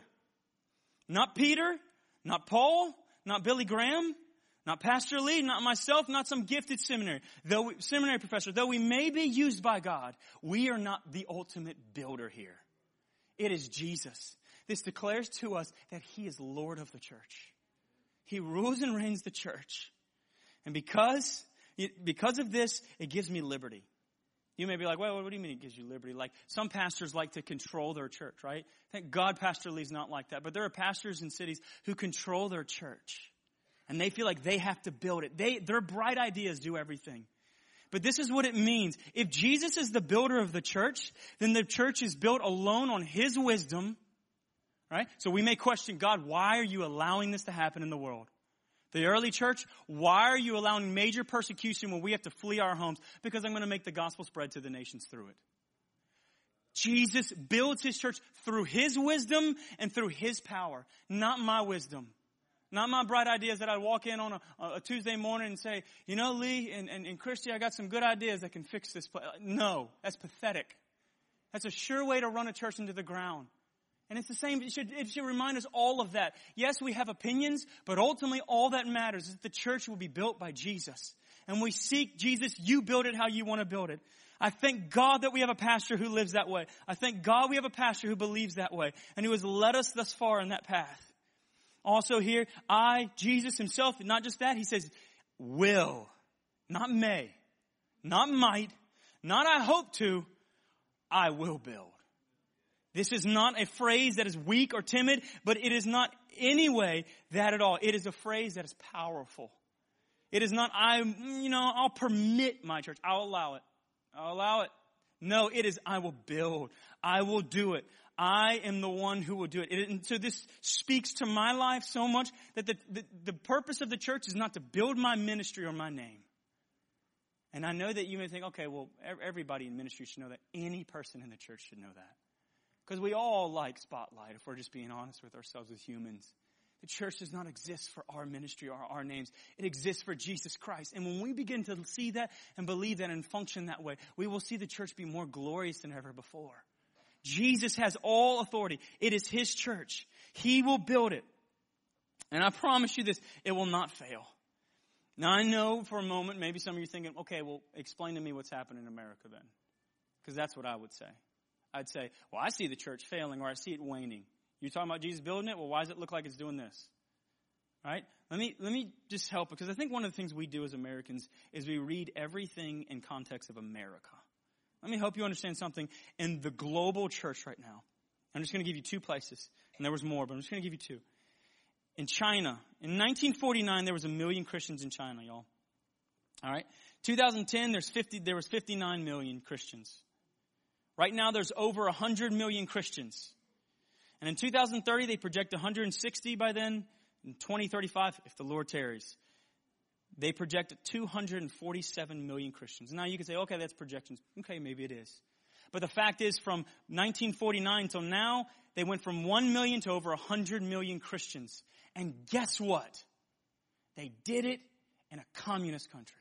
Not Peter, not Paul, not Billy Graham, not Pastor Lee, not myself, not some gifted seminary, though we, seminary professor. Though we may be used by God, we are not the ultimate builder here. It is Jesus. This declares to us that he is Lord of the church. He rules and reigns the church. And because, because of this, it gives me liberty. You may be like, well, what do you mean it gives you liberty? Like, some pastors like to control their church, right? Thank God Pastor Lee's not like that. But there are pastors in cities who control their church. And they feel like they have to build it. They, their bright ideas do everything. But this is what it means. If Jesus is the builder of the church, then the church is built alone on his wisdom. Right? So we may question, God, why are you allowing this to happen in the world? The early church, why are you allowing major persecution when we have to flee our homes? Because I'm going to make the gospel spread to the nations through it. Jesus builds his church through his wisdom and through his power, not my wisdom. Not my bright ideas that I walk in on a, a Tuesday morning and say, you know, Lee and, and, and Christy, I got some good ideas that can fix this place. No, that's pathetic. That's a sure way to run a church into the ground. And it's the same, it should, it should remind us all of that. Yes, we have opinions, but ultimately all that matters is that the church will be built by Jesus. And we seek Jesus, you build it how you want to build it. I thank God that we have a pastor who lives that way. I thank God we have a pastor who believes that way and who has led us thus far in that path. Also here, I, Jesus himself, not just that, he says, will, not may, not might, not I hope to, I will build. This is not a phrase that is weak or timid, but it is not anyway that at all. It is a phrase that is powerful. It is not, I, you know, I'll permit my church. I'll allow it. I'll allow it. No, it is, I will build. I will do it. I am the one who will do it. it and so this speaks to my life so much that the, the, the purpose of the church is not to build my ministry or my name. And I know that you may think, okay, well, everybody in ministry should know that. Any person in the church should know that. Because we all like spotlight, if we're just being honest with ourselves as humans. The church does not exist for our ministry or our names. It exists for Jesus Christ. And when we begin to see that and believe that and function that way, we will see the church be more glorious than ever before. Jesus has all authority. It is his church. He will build it. And I promise you this, it will not fail. Now I know for a moment, maybe some of you are thinking, okay, well, explain to me what's happened in America then. Because that's what I would say. I'd say, well, I see the church failing or I see it waning. You're talking about Jesus building it? Well, why does it look like it's doing this? Right? Let me, let me just help, because I think one of the things we do as Americans is we read everything in context of America. Let me help you understand something in the global church right now. I'm just going to give you two places, and there was more, but I'm just going to give you two. In China, in nineteen forty-nine, there was a million Christians in China, y'all. All right? two thousand ten, there's fifty, there was fifty-nine million Christians. Right now, there's over one hundred million Christians. And in two thousand thirty, they project one hundred sixty by then. In twenty thirty-five, if the Lord tarries, they project two hundred forty-seven million Christians. Now you can say, okay, that's projections. Okay, maybe it is. But the fact is, from nineteen forty-nine till now, they went from one million to over one hundred million Christians. And guess what? They did it in a communist country.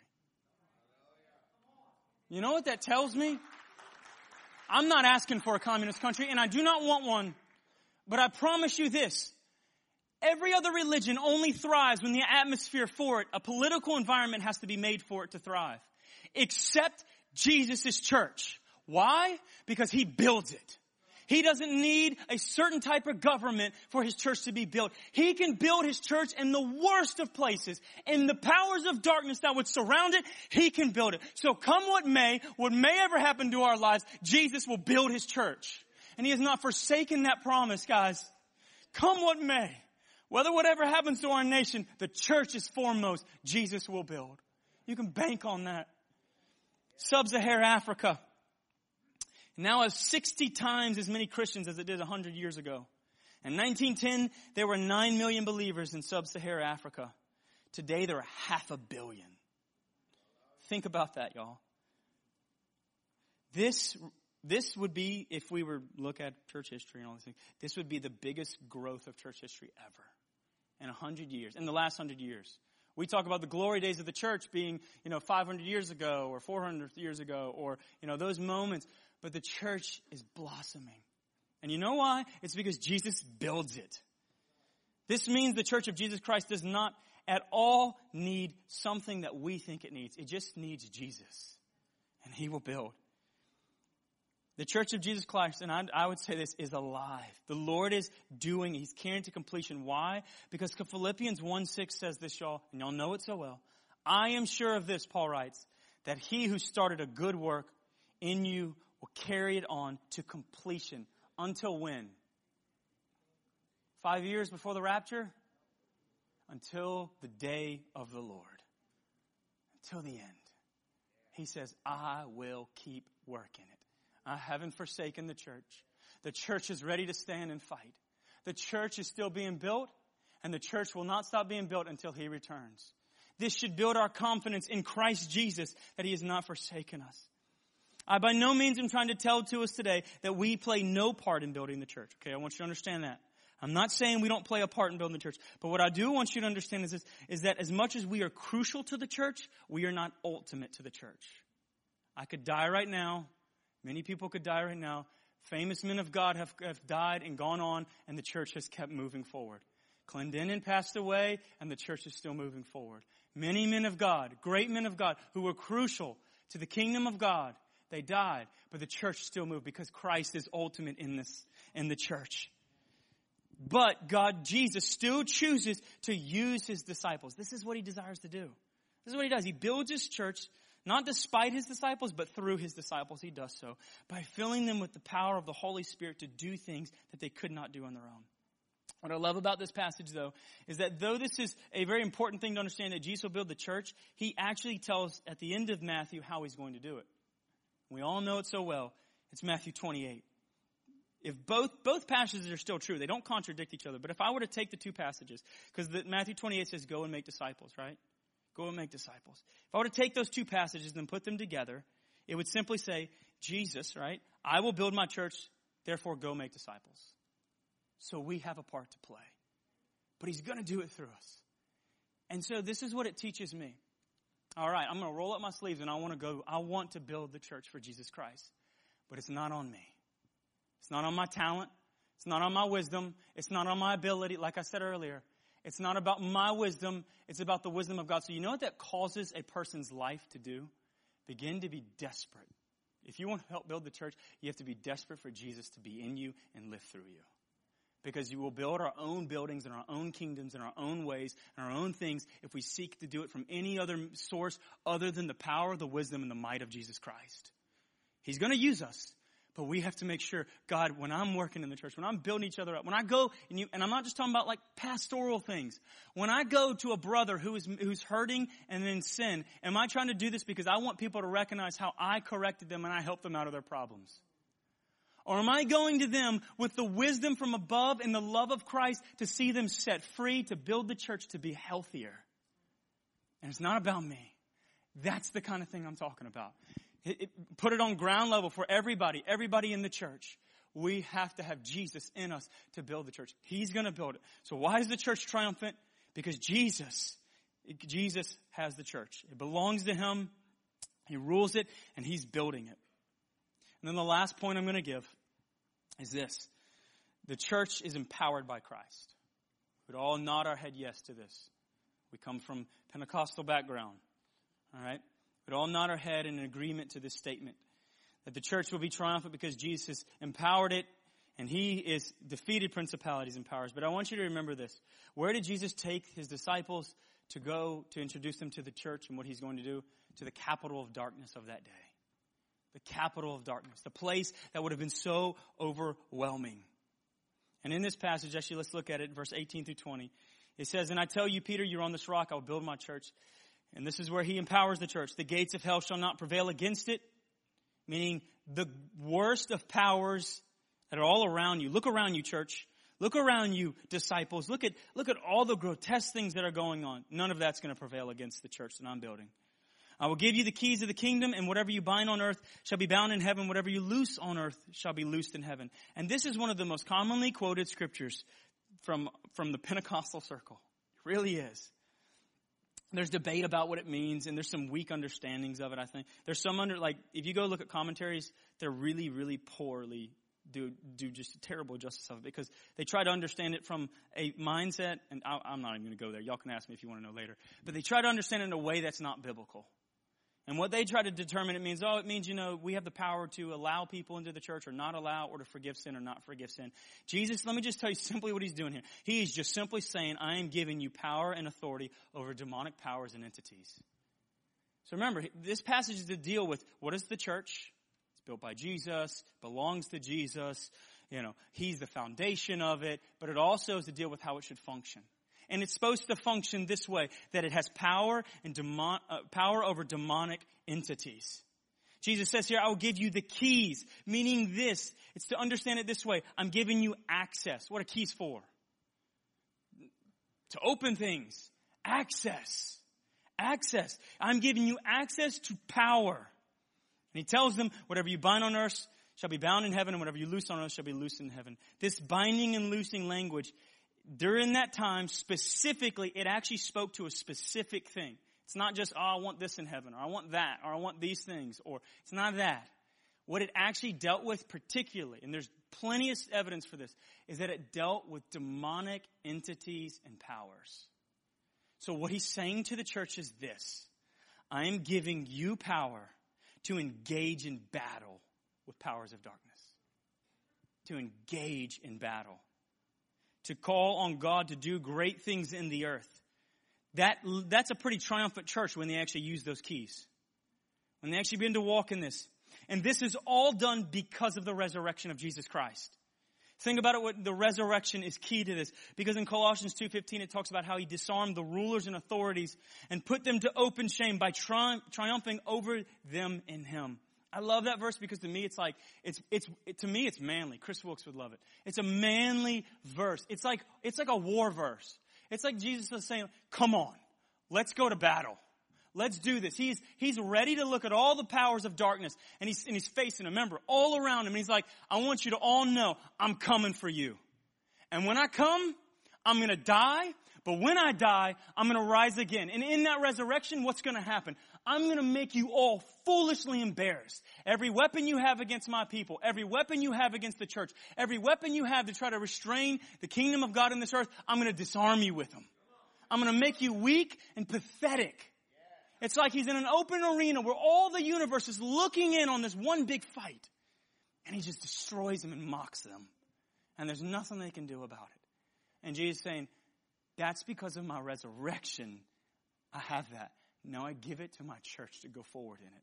You know what that tells me? I'm not asking for a communist country, and I do not want one. But I promise you this. Every other religion only thrives when the atmosphere for it, a political environment, has to be made for it to thrive. Except Jesus' church. Why? Because he builds it. He doesn't need a certain type of government for his church to be built. He can build his church in the worst of places. In the powers of darkness that would surround it, he can build it. So come what may, what may ever happen to our lives, Jesus will build his church. And he has not forsaken that promise, guys. Come what may. Whether whatever happens to our nation, the church is foremost. Jesus will build. You can bank on that. Sub-Saharan Africa now has sixty times as many Christians as it did one hundred years ago. In nineteen ten, there were nine million believers in Sub-Saharan Africa. Today, there are half a billion. Think about that, y'all. This, this would be, if we were to look at church history and all these things, this would be the biggest growth of church history ever. In a hundred years, in the last hundred years. We talk about the glory days of the church being, you know, five hundred years ago or four hundred years ago or, you know, those moments. But the church is blossoming. And you know why? It's because Jesus builds it. This means the church of Jesus Christ does not at all need something that we think it needs. It just needs Jesus. And he will build. The church of Jesus Christ, and I, I would say this, is alive. The Lord is doing, he's carrying to completion. Why? Because Philippians one six says this, y'all, and y'all know it so well. I am sure of this, Paul writes, that he who started a good work in you will carry it on to completion. Until when? Five years before the rapture? Until the day of the Lord. Until the end. He says, I will keep working it. I haven't forsaken the church. The church is ready to stand and fight. The church is still being built, and the church will not stop being built until he returns. This should build our confidence in Christ Jesus that he has not forsaken us. I by no means am trying to tell to us today that we play no part in building the church. Okay, I want you to understand that. I'm not saying we don't play a part in building the church. But what I do want you to understand is this, is that as much as we are crucial to the church, we are not ultimate to the church. I could die right now. Many people could die right now. Famous men of God have, have died and gone on, and the church has kept moving forward. Clendenin passed away, and the church is still moving forward. Many men of God, great men of God, who were crucial to the kingdom of God, they died, but the church still moved because Christ is ultimate in this, in the church. But God, Jesus, still chooses to use his disciples. This is what he desires to do. This is what he does. He builds his church. Not despite his disciples, but through his disciples, he does so by filling them with the power of the Holy Spirit to do things that they could not do on their own. What I love about this passage, though, is that though this is a very important thing to understand that Jesus will build the church, he actually tells at the end of Matthew how he's going to do it. We all know it so well. It's Matthew twenty-eight. If both both passages are still true, they don't contradict each other. But if I were to take the two passages, because Matthew twenty-eight says, go and make disciples, right? Go and make disciples. If I were to take those two passages and put them together, it would simply say, Jesus, right? I will build my church, therefore go make disciples. So we have a part to play. But he's going to do it through us. And so this is what it teaches me. All right, I'm going to roll up my sleeves and I want to go, I want to build the church for Jesus Christ. But it's not on me. It's not on my talent. It's not on my wisdom. It's not on my ability. Like I said earlier, it's not about my wisdom. It's about the wisdom of God. So you know what that causes a person's life to do? Begin to be desperate. If you want to help build the church, you have to be desperate for Jesus to be in you and live through you. Because you will build our own buildings and our own kingdoms and our own ways and our own things if we seek to do it from any other source other than the power, the wisdom, and the might of Jesus Christ. He's going to use us. But we have to make sure, God, when I'm working in the church, when I'm building each other up, when I go, and, you, and I'm not just talking about like pastoral things. When I go to a brother who is who's hurting and in sin, am I trying to do this because I want people to recognize how I corrected them and I helped them out of their problems? Or am I going to them with the wisdom from above and the love of Christ to see them set free, to build the church to be healthier? And it's not about me. That's the kind of thing I'm talking about. It, it, put it on ground level for everybody, everybody in the church. We have to have Jesus in us to build the church. He's going to build it. So why is the church triumphant? Because Jesus, Jesus has the church. It belongs to him. He rules it and he's building it. And then the last point I'm going to give is this. The church is empowered by Christ. We'd all nod our head yes to this. We come from Pentecostal background. All right? We'd all nod our head in agreement to this statement. That the church will be triumphant because Jesus empowered it and he is defeated principalities and powers. But I want you to remember this. Where did Jesus take his disciples to go to introduce them to the church and what he's going to do? To the capital of darkness of that day. The capital of darkness. The place that would have been so overwhelming. And in this passage, actually, let's look at it, verse eighteen through twenty. It says, and I tell you, Peter, you're on this rock. I will build my church. And this is where he empowers the church. The gates of hell shall not prevail against it. Meaning the worst of powers that are all around you. Look around you, church. Look around you, disciples. Look at, look at all the grotesque things that are going on. None of that's going to prevail against the church that I'm building. I will give you the keys of the kingdom, and whatever you bind on earth shall be bound in heaven. Whatever you loose on earth shall be loosed in heaven. And this is one of the most commonly quoted scriptures from, from the Pentecostal circle. It really is. There's debate about what it means, and there's some weak understandings of it, I think. There's some under, like, if you go look at commentaries, they're really, really poorly, do do just a terrible justice of it, because they try to understand it from a mindset, and I, I'm not even going to go there. Y'all can ask me if you want to know later. But they try to understand it in a way that's not biblical. And what they try to determine, it means, oh, it means, you know, we have the power to allow people into the church or not allow, or to forgive sin or not forgive sin. Jesus, let me just tell you simply what he's doing here. He is just simply saying, I am giving you power and authority over demonic powers and entities. So remember, this passage is to deal with what is the church? It's built by Jesus, belongs to Jesus. You know, he's the foundation of it. But it also is to deal with how it should function. And it's supposed to function this way, that it has power and demon, uh, power over demonic entities. Jesus says here, I will give you the keys, meaning this. It's to understand it this way. I'm giving you access. What are keys for? To open things. Access. Access. I'm giving you access to power. And he tells them, whatever you bind on earth shall be bound in heaven, and whatever you loose on earth shall be loosed in heaven. This binding and loosing language, during that time, specifically, it actually spoke to a specific thing. It's not just, oh, I want this in heaven, or I want that, or I want these things, or it's not that. What it actually dealt with particularly, and there's plenty of evidence for this, is that it dealt with demonic entities and powers. So what he's saying to the church is this. I am giving you power to engage in battle with powers of darkness. To engage in battle. To call on God to do great things in the earth. That, that's a pretty triumphant church when they actually use those keys. When they actually begin to walk in this. And this is all done because of the resurrection of Jesus Christ. Think about it, what the resurrection is key to this. Because in Colossians two fifteen it talks about how he disarmed the rulers and authorities and put them to open shame by tri- triumphing over them in him. I love that verse because to me it's like, it's, it's, it, to me it's manly. Chris Wilkes would love it. It's a manly verse. It's like, it's like a war verse. It's like Jesus is saying, come on, let's go to battle. Let's do this. He's, he's ready to look at all the powers of darkness and he's, and he's facing them. Remember, all around him. And he's like, I want you to all know I'm coming for you. And when I come, I'm going to die. But when I die, I'm going to rise again. And in that resurrection, what's going to happen? I'm going to make you all foolishly embarrassed. Every weapon you have against my people, every weapon you have against the church, every weapon you have to try to restrain the kingdom of God in this earth, I'm going to disarm you with them. I'm going to make you weak and pathetic. It's like he's in an open arena where all the universe is looking in on this one big fight. And he just destroys them and mocks them. And there's nothing they can do about it. And Jesus is saying, that's because of my resurrection. I have that. Now I give it to my church to go forward in it.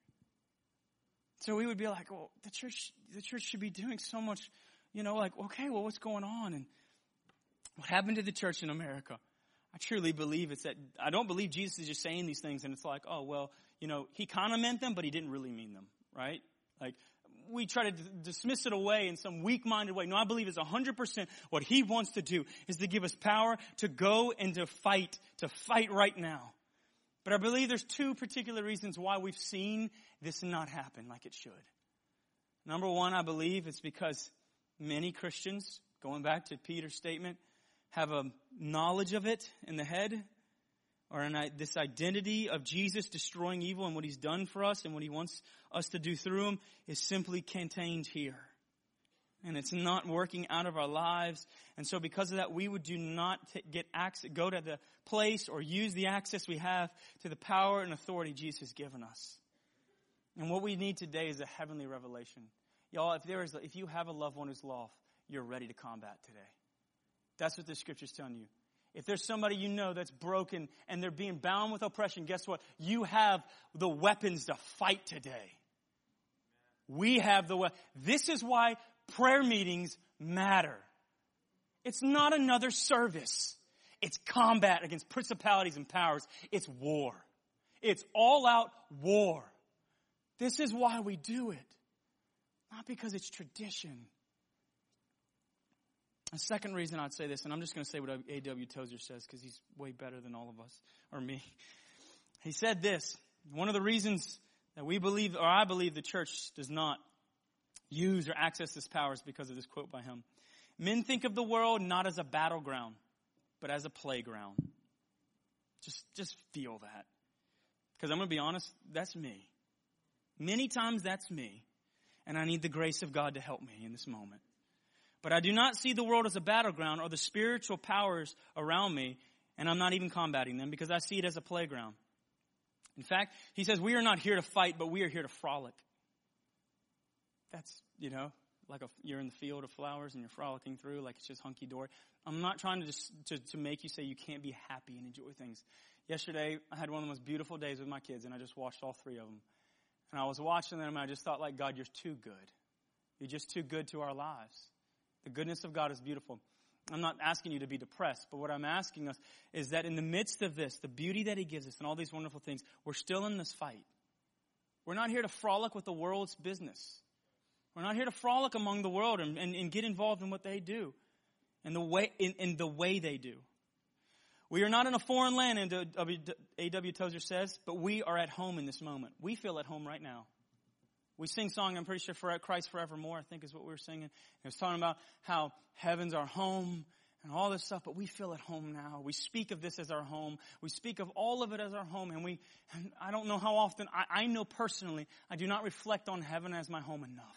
So we would be like, well, the church, the church should be doing so much, you know, like, okay, well, what's going on? And what happened to the church in America? I truly believe it's that, I don't believe Jesus is just saying these things and it's like, oh, well, you know, he kind of meant them, but he didn't really mean them, right? Like, we try to d- dismiss it away in some weak-minded way. No, I believe it's one hundred percent what he wants to do is to give us power to go and to fight, to fight right now. But I believe there's two particular reasons why we've seen this not happen like it should. Number one, I believe it's because many Christians, going back to Peter's statement, have a knowledge of it in the head, or an, this identity of Jesus destroying evil and what he's done for us and what he wants us to do through him is simply contained here. And it's not working out of our lives. And so because of that, we would do not t- get access, go to the place or use the access we have to the power and authority Jesus has given us. And what we need today is a heavenly revelation. Y'all, if there is, if you have a loved one who's lost, you're ready to combat today. That's what the scripture's telling you. If there's somebody you know that's broken and they're being bound with oppression, guess what? You have the weapons to fight today. We have the weapons. This is why prayer meetings matter. It's not another service. It's combat against principalities and powers. It's war. It's all out war. This is why we do it. Not because it's tradition. A second reason I'd say this, and I'm just going to say what A W Tozer says because he's way better than all of us, or me. He said this, one of the reasons that we believe, or I believe the church does not use or access this power is because of this quote by him. Men think of the world not as a battleground, but as a playground. Just, just feel that. Because I'm going to be honest, that's me. Many times that's me. And I need the grace of God to help me in this moment. But I do not see the world as a battleground or the spiritual powers around me, and I'm not even combating them because I see it as a playground. In fact, he says, we are not here to fight, but we are here to frolic. That's, you know, like a, you're in the field of flowers and you're frolicking through like it's just hunky-dory. I'm not trying to just to, to make you say you can't be happy and enjoy things. Yesterday, I had one of the most beautiful days with my kids, and I just watched all three of them. And I was watching them, and I just thought, like, God, you're too good. You're just too good to our lives. The goodness of God is beautiful. I'm not asking you to be depressed, but what I'm asking us is that in the midst of this, the beauty that he gives us and all these wonderful things, we're still in this fight. We're not here to frolic with the world's business. We're not here to frolic among the world and, and, and get involved in what they do and the way in, in the way they do. We are not in a foreign land, and A W Tozer says, but we are at home in this moment. We feel at home right now. We sing song, I'm pretty sure, for Christ Forevermore, I think is what we were singing. It was talking about how heaven's our home and all this stuff, but we feel at home now. We speak of this as our home. We speak of all of it as our home, and we, and I don't know how often, I, I know personally, I do not reflect on heaven as my home enough.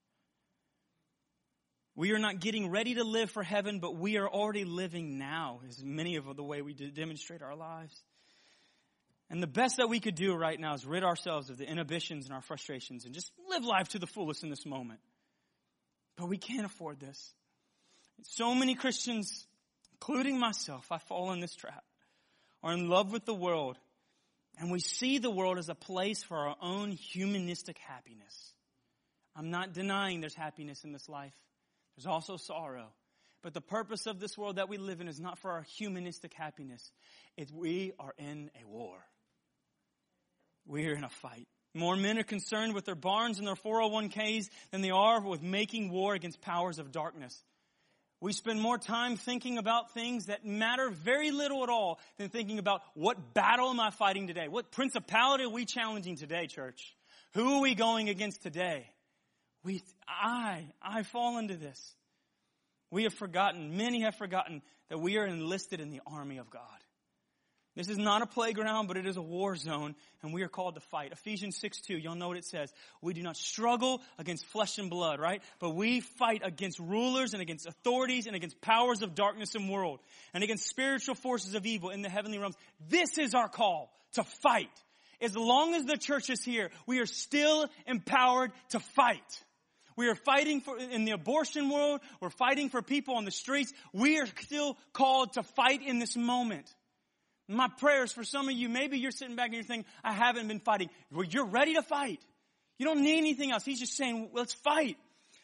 We are not getting ready to live for heaven, but we are already living now, is many of the way we demonstrate our lives. And the best that we could do right now is rid ourselves of the inhibitions and our frustrations and just live life to the fullest in this moment. But we can't afford this. So many Christians, including myself, I fall in this trap, are in love with the world. And we see the world as a place for our own humanistic happiness. I'm not denying there's happiness in this life. There's also sorrow. But the purpose of this world that we live in is not for our humanistic happiness. It's we are in a war. We are in a fight. More men are concerned with their barns and their four oh one k's than they are with making war against powers of darkness. We spend more time thinking about things that matter very little at all than thinking about what battle am I fighting today? What principality are we challenging today, church? Who are we going against today? We, I, I fall into this. We have forgotten, many have forgotten that we are enlisted in the army of God. This is not a playground, but it is a war zone, and we are called to fight. Ephesians six two, you'll know what it says. We do not struggle against flesh and blood, right? But we fight against rulers and against authorities and against powers of darkness and world and against spiritual forces of evil in the heavenly realms. This is our call, to fight. As long as the church is here, we are still empowered to fight. We are fighting for, in the abortion world, we're fighting for people on the streets. We are still called to fight in this moment. My prayers for some of you, maybe you're sitting back and you're thinking, I haven't been fighting. Well, you're ready to fight. You don't need anything else. He's just saying, let's fight.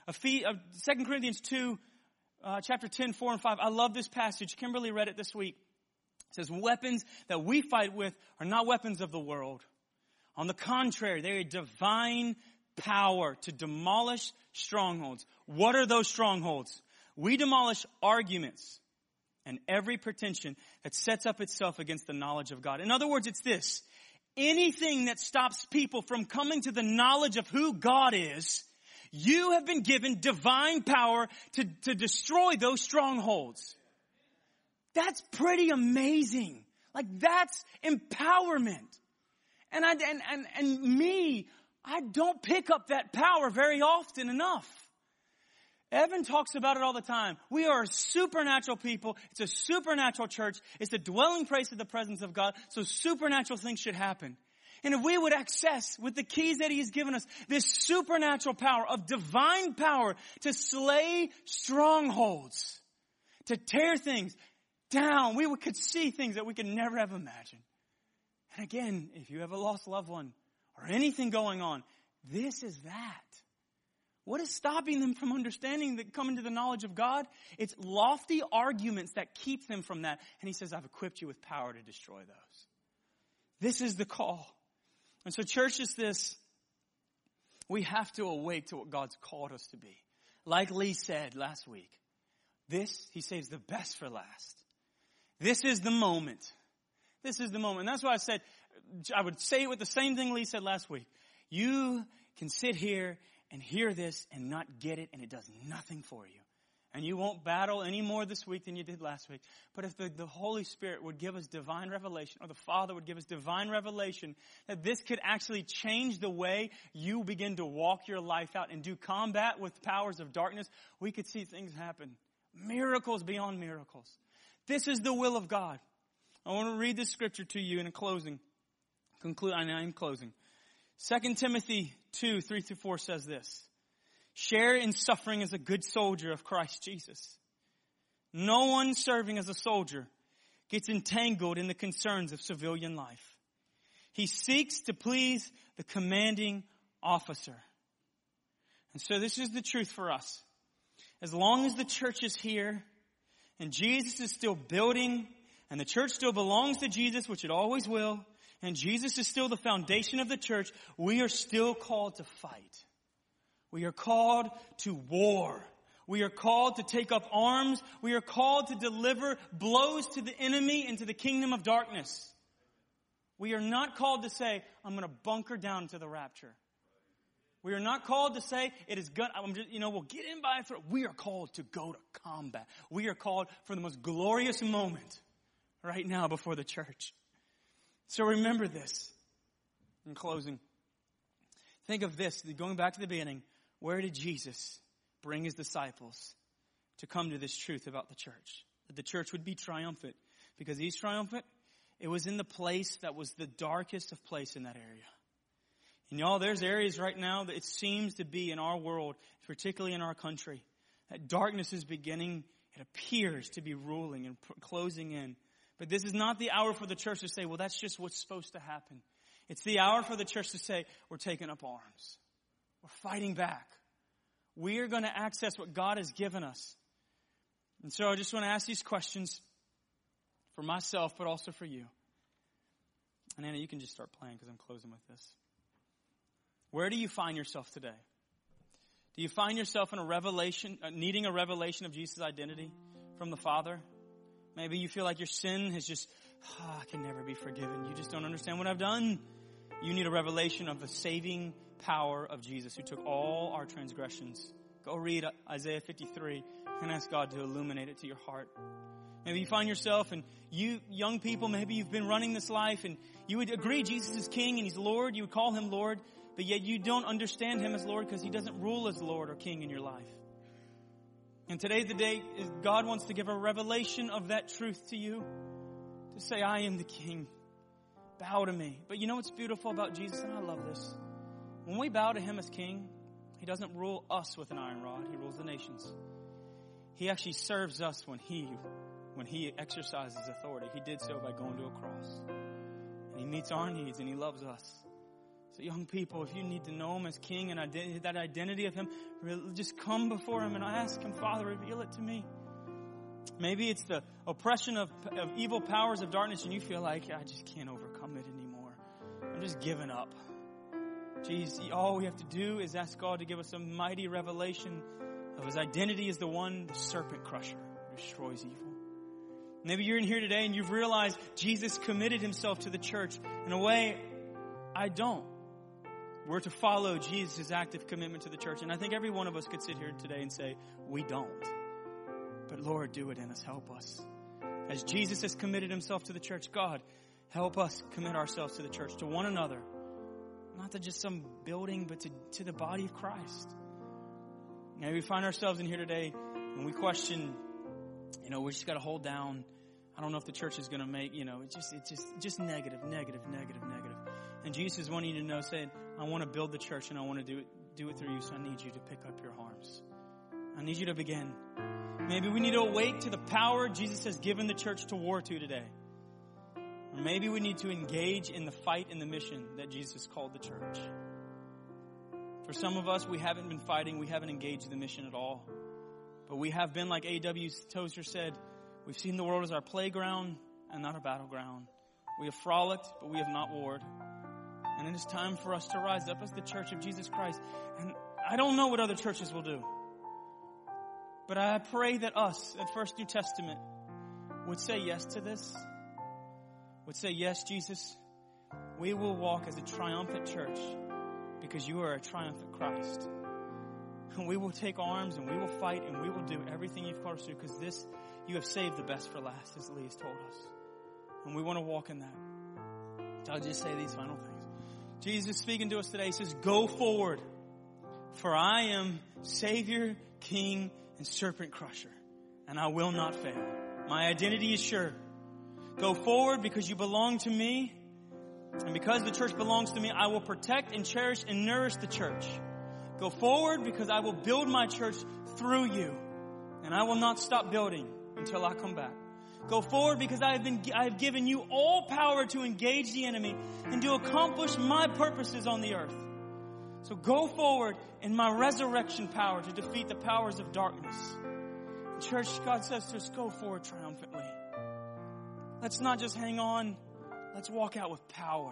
Second Corinthians two, uh, chapter ten, four and five. I love this passage. Kimberly read it this week. It says, weapons that we fight with are not weapons of the world. On the contrary, they are divine power to demolish strongholds. What are those strongholds? We demolish arguments and every pretension that sets up itself against the knowledge of God. In other words, it's this. Anything that stops people from coming to the knowledge of who God is, you have been given divine power to, to destroy those strongholds. That's pretty amazing. Like, that's empowerment. And I, and, and, and me, I don't pick up that power very often enough. Evan talks about it all the time. We are a supernatural people. It's a supernatural church. It's the dwelling place of the presence of God. So supernatural things should happen. And if we would access with the keys that He has given us, this supernatural power of divine power to slay strongholds, to tear things down, we could see things that we could never have imagined. And again, if you have a lost loved one or anything going on, this is that. What is stopping them from understanding that coming to the knowledge of God? It's lofty arguments that keep them from that. And He says, I've equipped you with power to destroy those. This is the call. And so church is this. We have to awake to what God's called us to be. Like Lee said last week, this, he saves the best for last. This is the moment. This is the moment. And that's why I said, I would say it with the same thing Lee said last week. You can sit here and hear this and not get it, and it does nothing for you. And you won't battle any more this week than you did last week. But if the, the Holy Spirit would give us divine revelation, or the Father would give us divine revelation, that this could actually change the way you begin to walk your life out and do combat with powers of darkness, we could see things happen. Miracles beyond miracles. This is the will of God. I want to read this scripture to you in closing. Conclude, I am closing. Second Timothy two, three through four says this. Share in suffering as a good soldier of Christ Jesus. No one serving as a soldier gets entangled in the concerns of civilian life. He seeks to please the commanding officer. And so this is the truth for us. As long as the church is here and Jesus is still building and the church still belongs to Jesus, which it always will, and Jesus is still the foundation of the church, we are still called to fight. We are called to war. We are called to take up arms. We are called to deliver blows to the enemy and to the kingdom of darkness. We are not called to say, I'm going to bunker down to the rapture. We are not called to say, it is good, I'm just, you know, we'll get in by a throat. We are called to go to combat. We are called for the most glorious moment right now before the church. So remember this. In closing, think of this. Going back to the beginning, where did Jesus bring His disciples to come to this truth about the church? That the church would be triumphant. Because He's triumphant, it was in the place that was the darkest of place in that area. And y'all, there's areas right now that it seems to be in our world, particularly in our country, that darkness is beginning, it appears to be ruling and closing in. But this is not the hour for the church to say, well, that's just what's supposed to happen. It's the hour for the church to say, we're taking up arms. We're fighting back. We are going to access what God has given us. And so I just want to ask these questions for myself, but also for you. And Anna, you can just start playing because I'm closing with this. Where do you find yourself today? Do you find yourself in a revelation, uh, needing a revelation of Jesus' identity from the Father? Maybe you feel like your sin has just, oh, I can never be forgiven. You just don't understand what I've done. You need a revelation of the saving power of Jesus who took all our transgressions. Go read Isaiah fifty-three and ask God to illuminate it to your heart. Maybe you find yourself, and you young people, maybe you've been running this life and you would agree Jesus is King and He's Lord. You would call Him Lord, but yet you don't understand Him as Lord because He doesn't rule as Lord or King in your life. And today's the day God wants to give a revelation of that truth to you. To say, I am the King. Bow to me. But you know what's beautiful about Jesus? And I love this. When we bow to Him as King, He doesn't rule us with an iron rod. He rules the nations. He actually serves us when He when He exercises authority. He did so by going to a cross. And He meets our needs and He loves us. So young people, if you need to know Him as King and ident- that identity of Him, just come before Him and ask Him, Father, reveal it to me. Maybe it's the oppression of, of evil powers of darkness and you feel like, I just can't overcome it anymore. I'm just giving up. Geez, all we have to do is ask God to give us a mighty revelation of His identity as the one, the serpent crusher, who destroys evil. Maybe you're in here today and you've realized Jesus committed Himself to the church. In a way, I don't. We're to follow Jesus' active commitment to the church. And I think every one of us could sit here today and say, we don't. But Lord, do it in us. Help us. As Jesus has committed Himself to the church, God, help us commit ourselves to the church, to one another. Not to just some building, but to, to the body of Christ. Maybe we find ourselves in here today and we question, you know, we just got to hold down. I don't know if the church is going to make, you know, it's just, it's just, just negative, negative, negative, negative. And Jesus is wanting you to know, saying, I want to build the church and I want to do it, do it through you. So I need you to pick up your arms. I need you to begin. Maybe we need to awake to the power Jesus has given the church to war to today. Or maybe we need to engage in the fight and the mission that Jesus called the church. For some of us, we haven't been fighting. We haven't engaged the mission at all. But we have been, like A W Tozer said, we've seen the world as our playground and not a battleground. We have frolicked, but we have not warred. And it is time for us to rise up as the church of Jesus Christ. And I don't know what other churches will do. But I pray that us at First New Testament would say yes to this. Would say, yes, Jesus, we will walk as a triumphant church because you are a triumphant Christ. And we will take arms and we will fight and we will do everything you've called us to because this, you have saved the best for last, as Lee has told us. And we want to walk in that. So I'll just say these final things. Jesus is speaking to us today. He says, go forward, for I am Savior, King, and serpent crusher, and I will not fail. My identity is sure. Go forward because you belong to me, and because the church belongs to me, I will protect and cherish and nourish the church. Go forward because I will build my church through you, and I will not stop building until I come back. Go forward because I have been, I have given you all power to engage the enemy and to accomplish my purposes on the earth. So go forward in my resurrection power to defeat the powers of darkness. Church, God says to us, go forward triumphantly. Let's not just hang on. Let's walk out with power.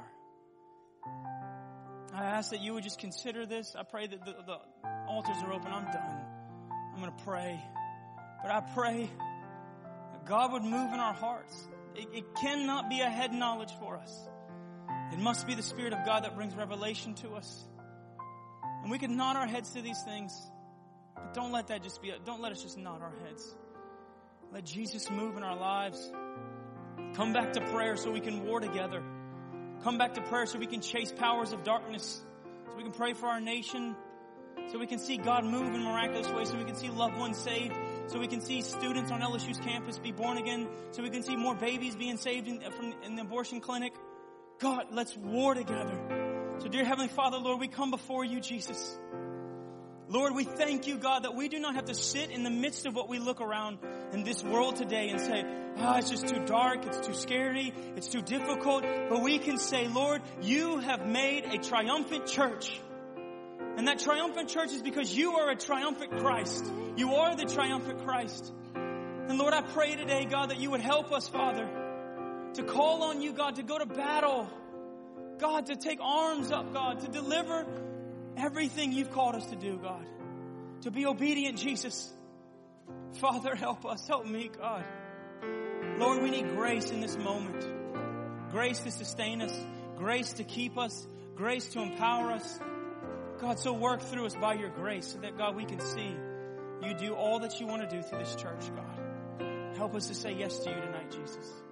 I ask that you would just consider this. I pray that the, the altars are open. I'm done. I'm going to pray. But I pray that God would move in our hearts. It, it cannot be a head knowledge for us. It must be the Spirit of God that brings revelation to us. And we can nod our heads to these things. But don't let that just be, a, don't let us just nod our heads. Let Jesus move in our lives. Come back to prayer so we can war together. Come back to prayer so we can chase powers of darkness. So we can pray for our nation. So we can see God move in miraculous ways. So we can see loved ones saved. So we can see students on L S U's campus be born again. So we can see more babies being saved in, from, in the abortion clinic. God, let's war together. So dear Heavenly Father, Lord, we come before you, Jesus. Lord, we thank you, God, that we do not have to sit in the midst of what we look around in this world today and say, oh, it's just too dark, it's too scary, it's too difficult. But we can say, Lord, you have made a triumphant church. And that triumphant church is because you are a triumphant Christ. You are the triumphant Christ. And Lord, I pray today, God, that you would help us, Father, to call on you, God, to go to battle. God, to take arms up, God, to deliver everything you've called us to do, God. To be obedient, Jesus. Father, help us. Help me, God. Lord, we need grace in this moment. Grace to sustain us. Grace to keep us. Grace to empower us. God, so work through us by your grace so that, God, we can see you do all that you want to do through this church, God. Help us to say yes to you tonight, Jesus.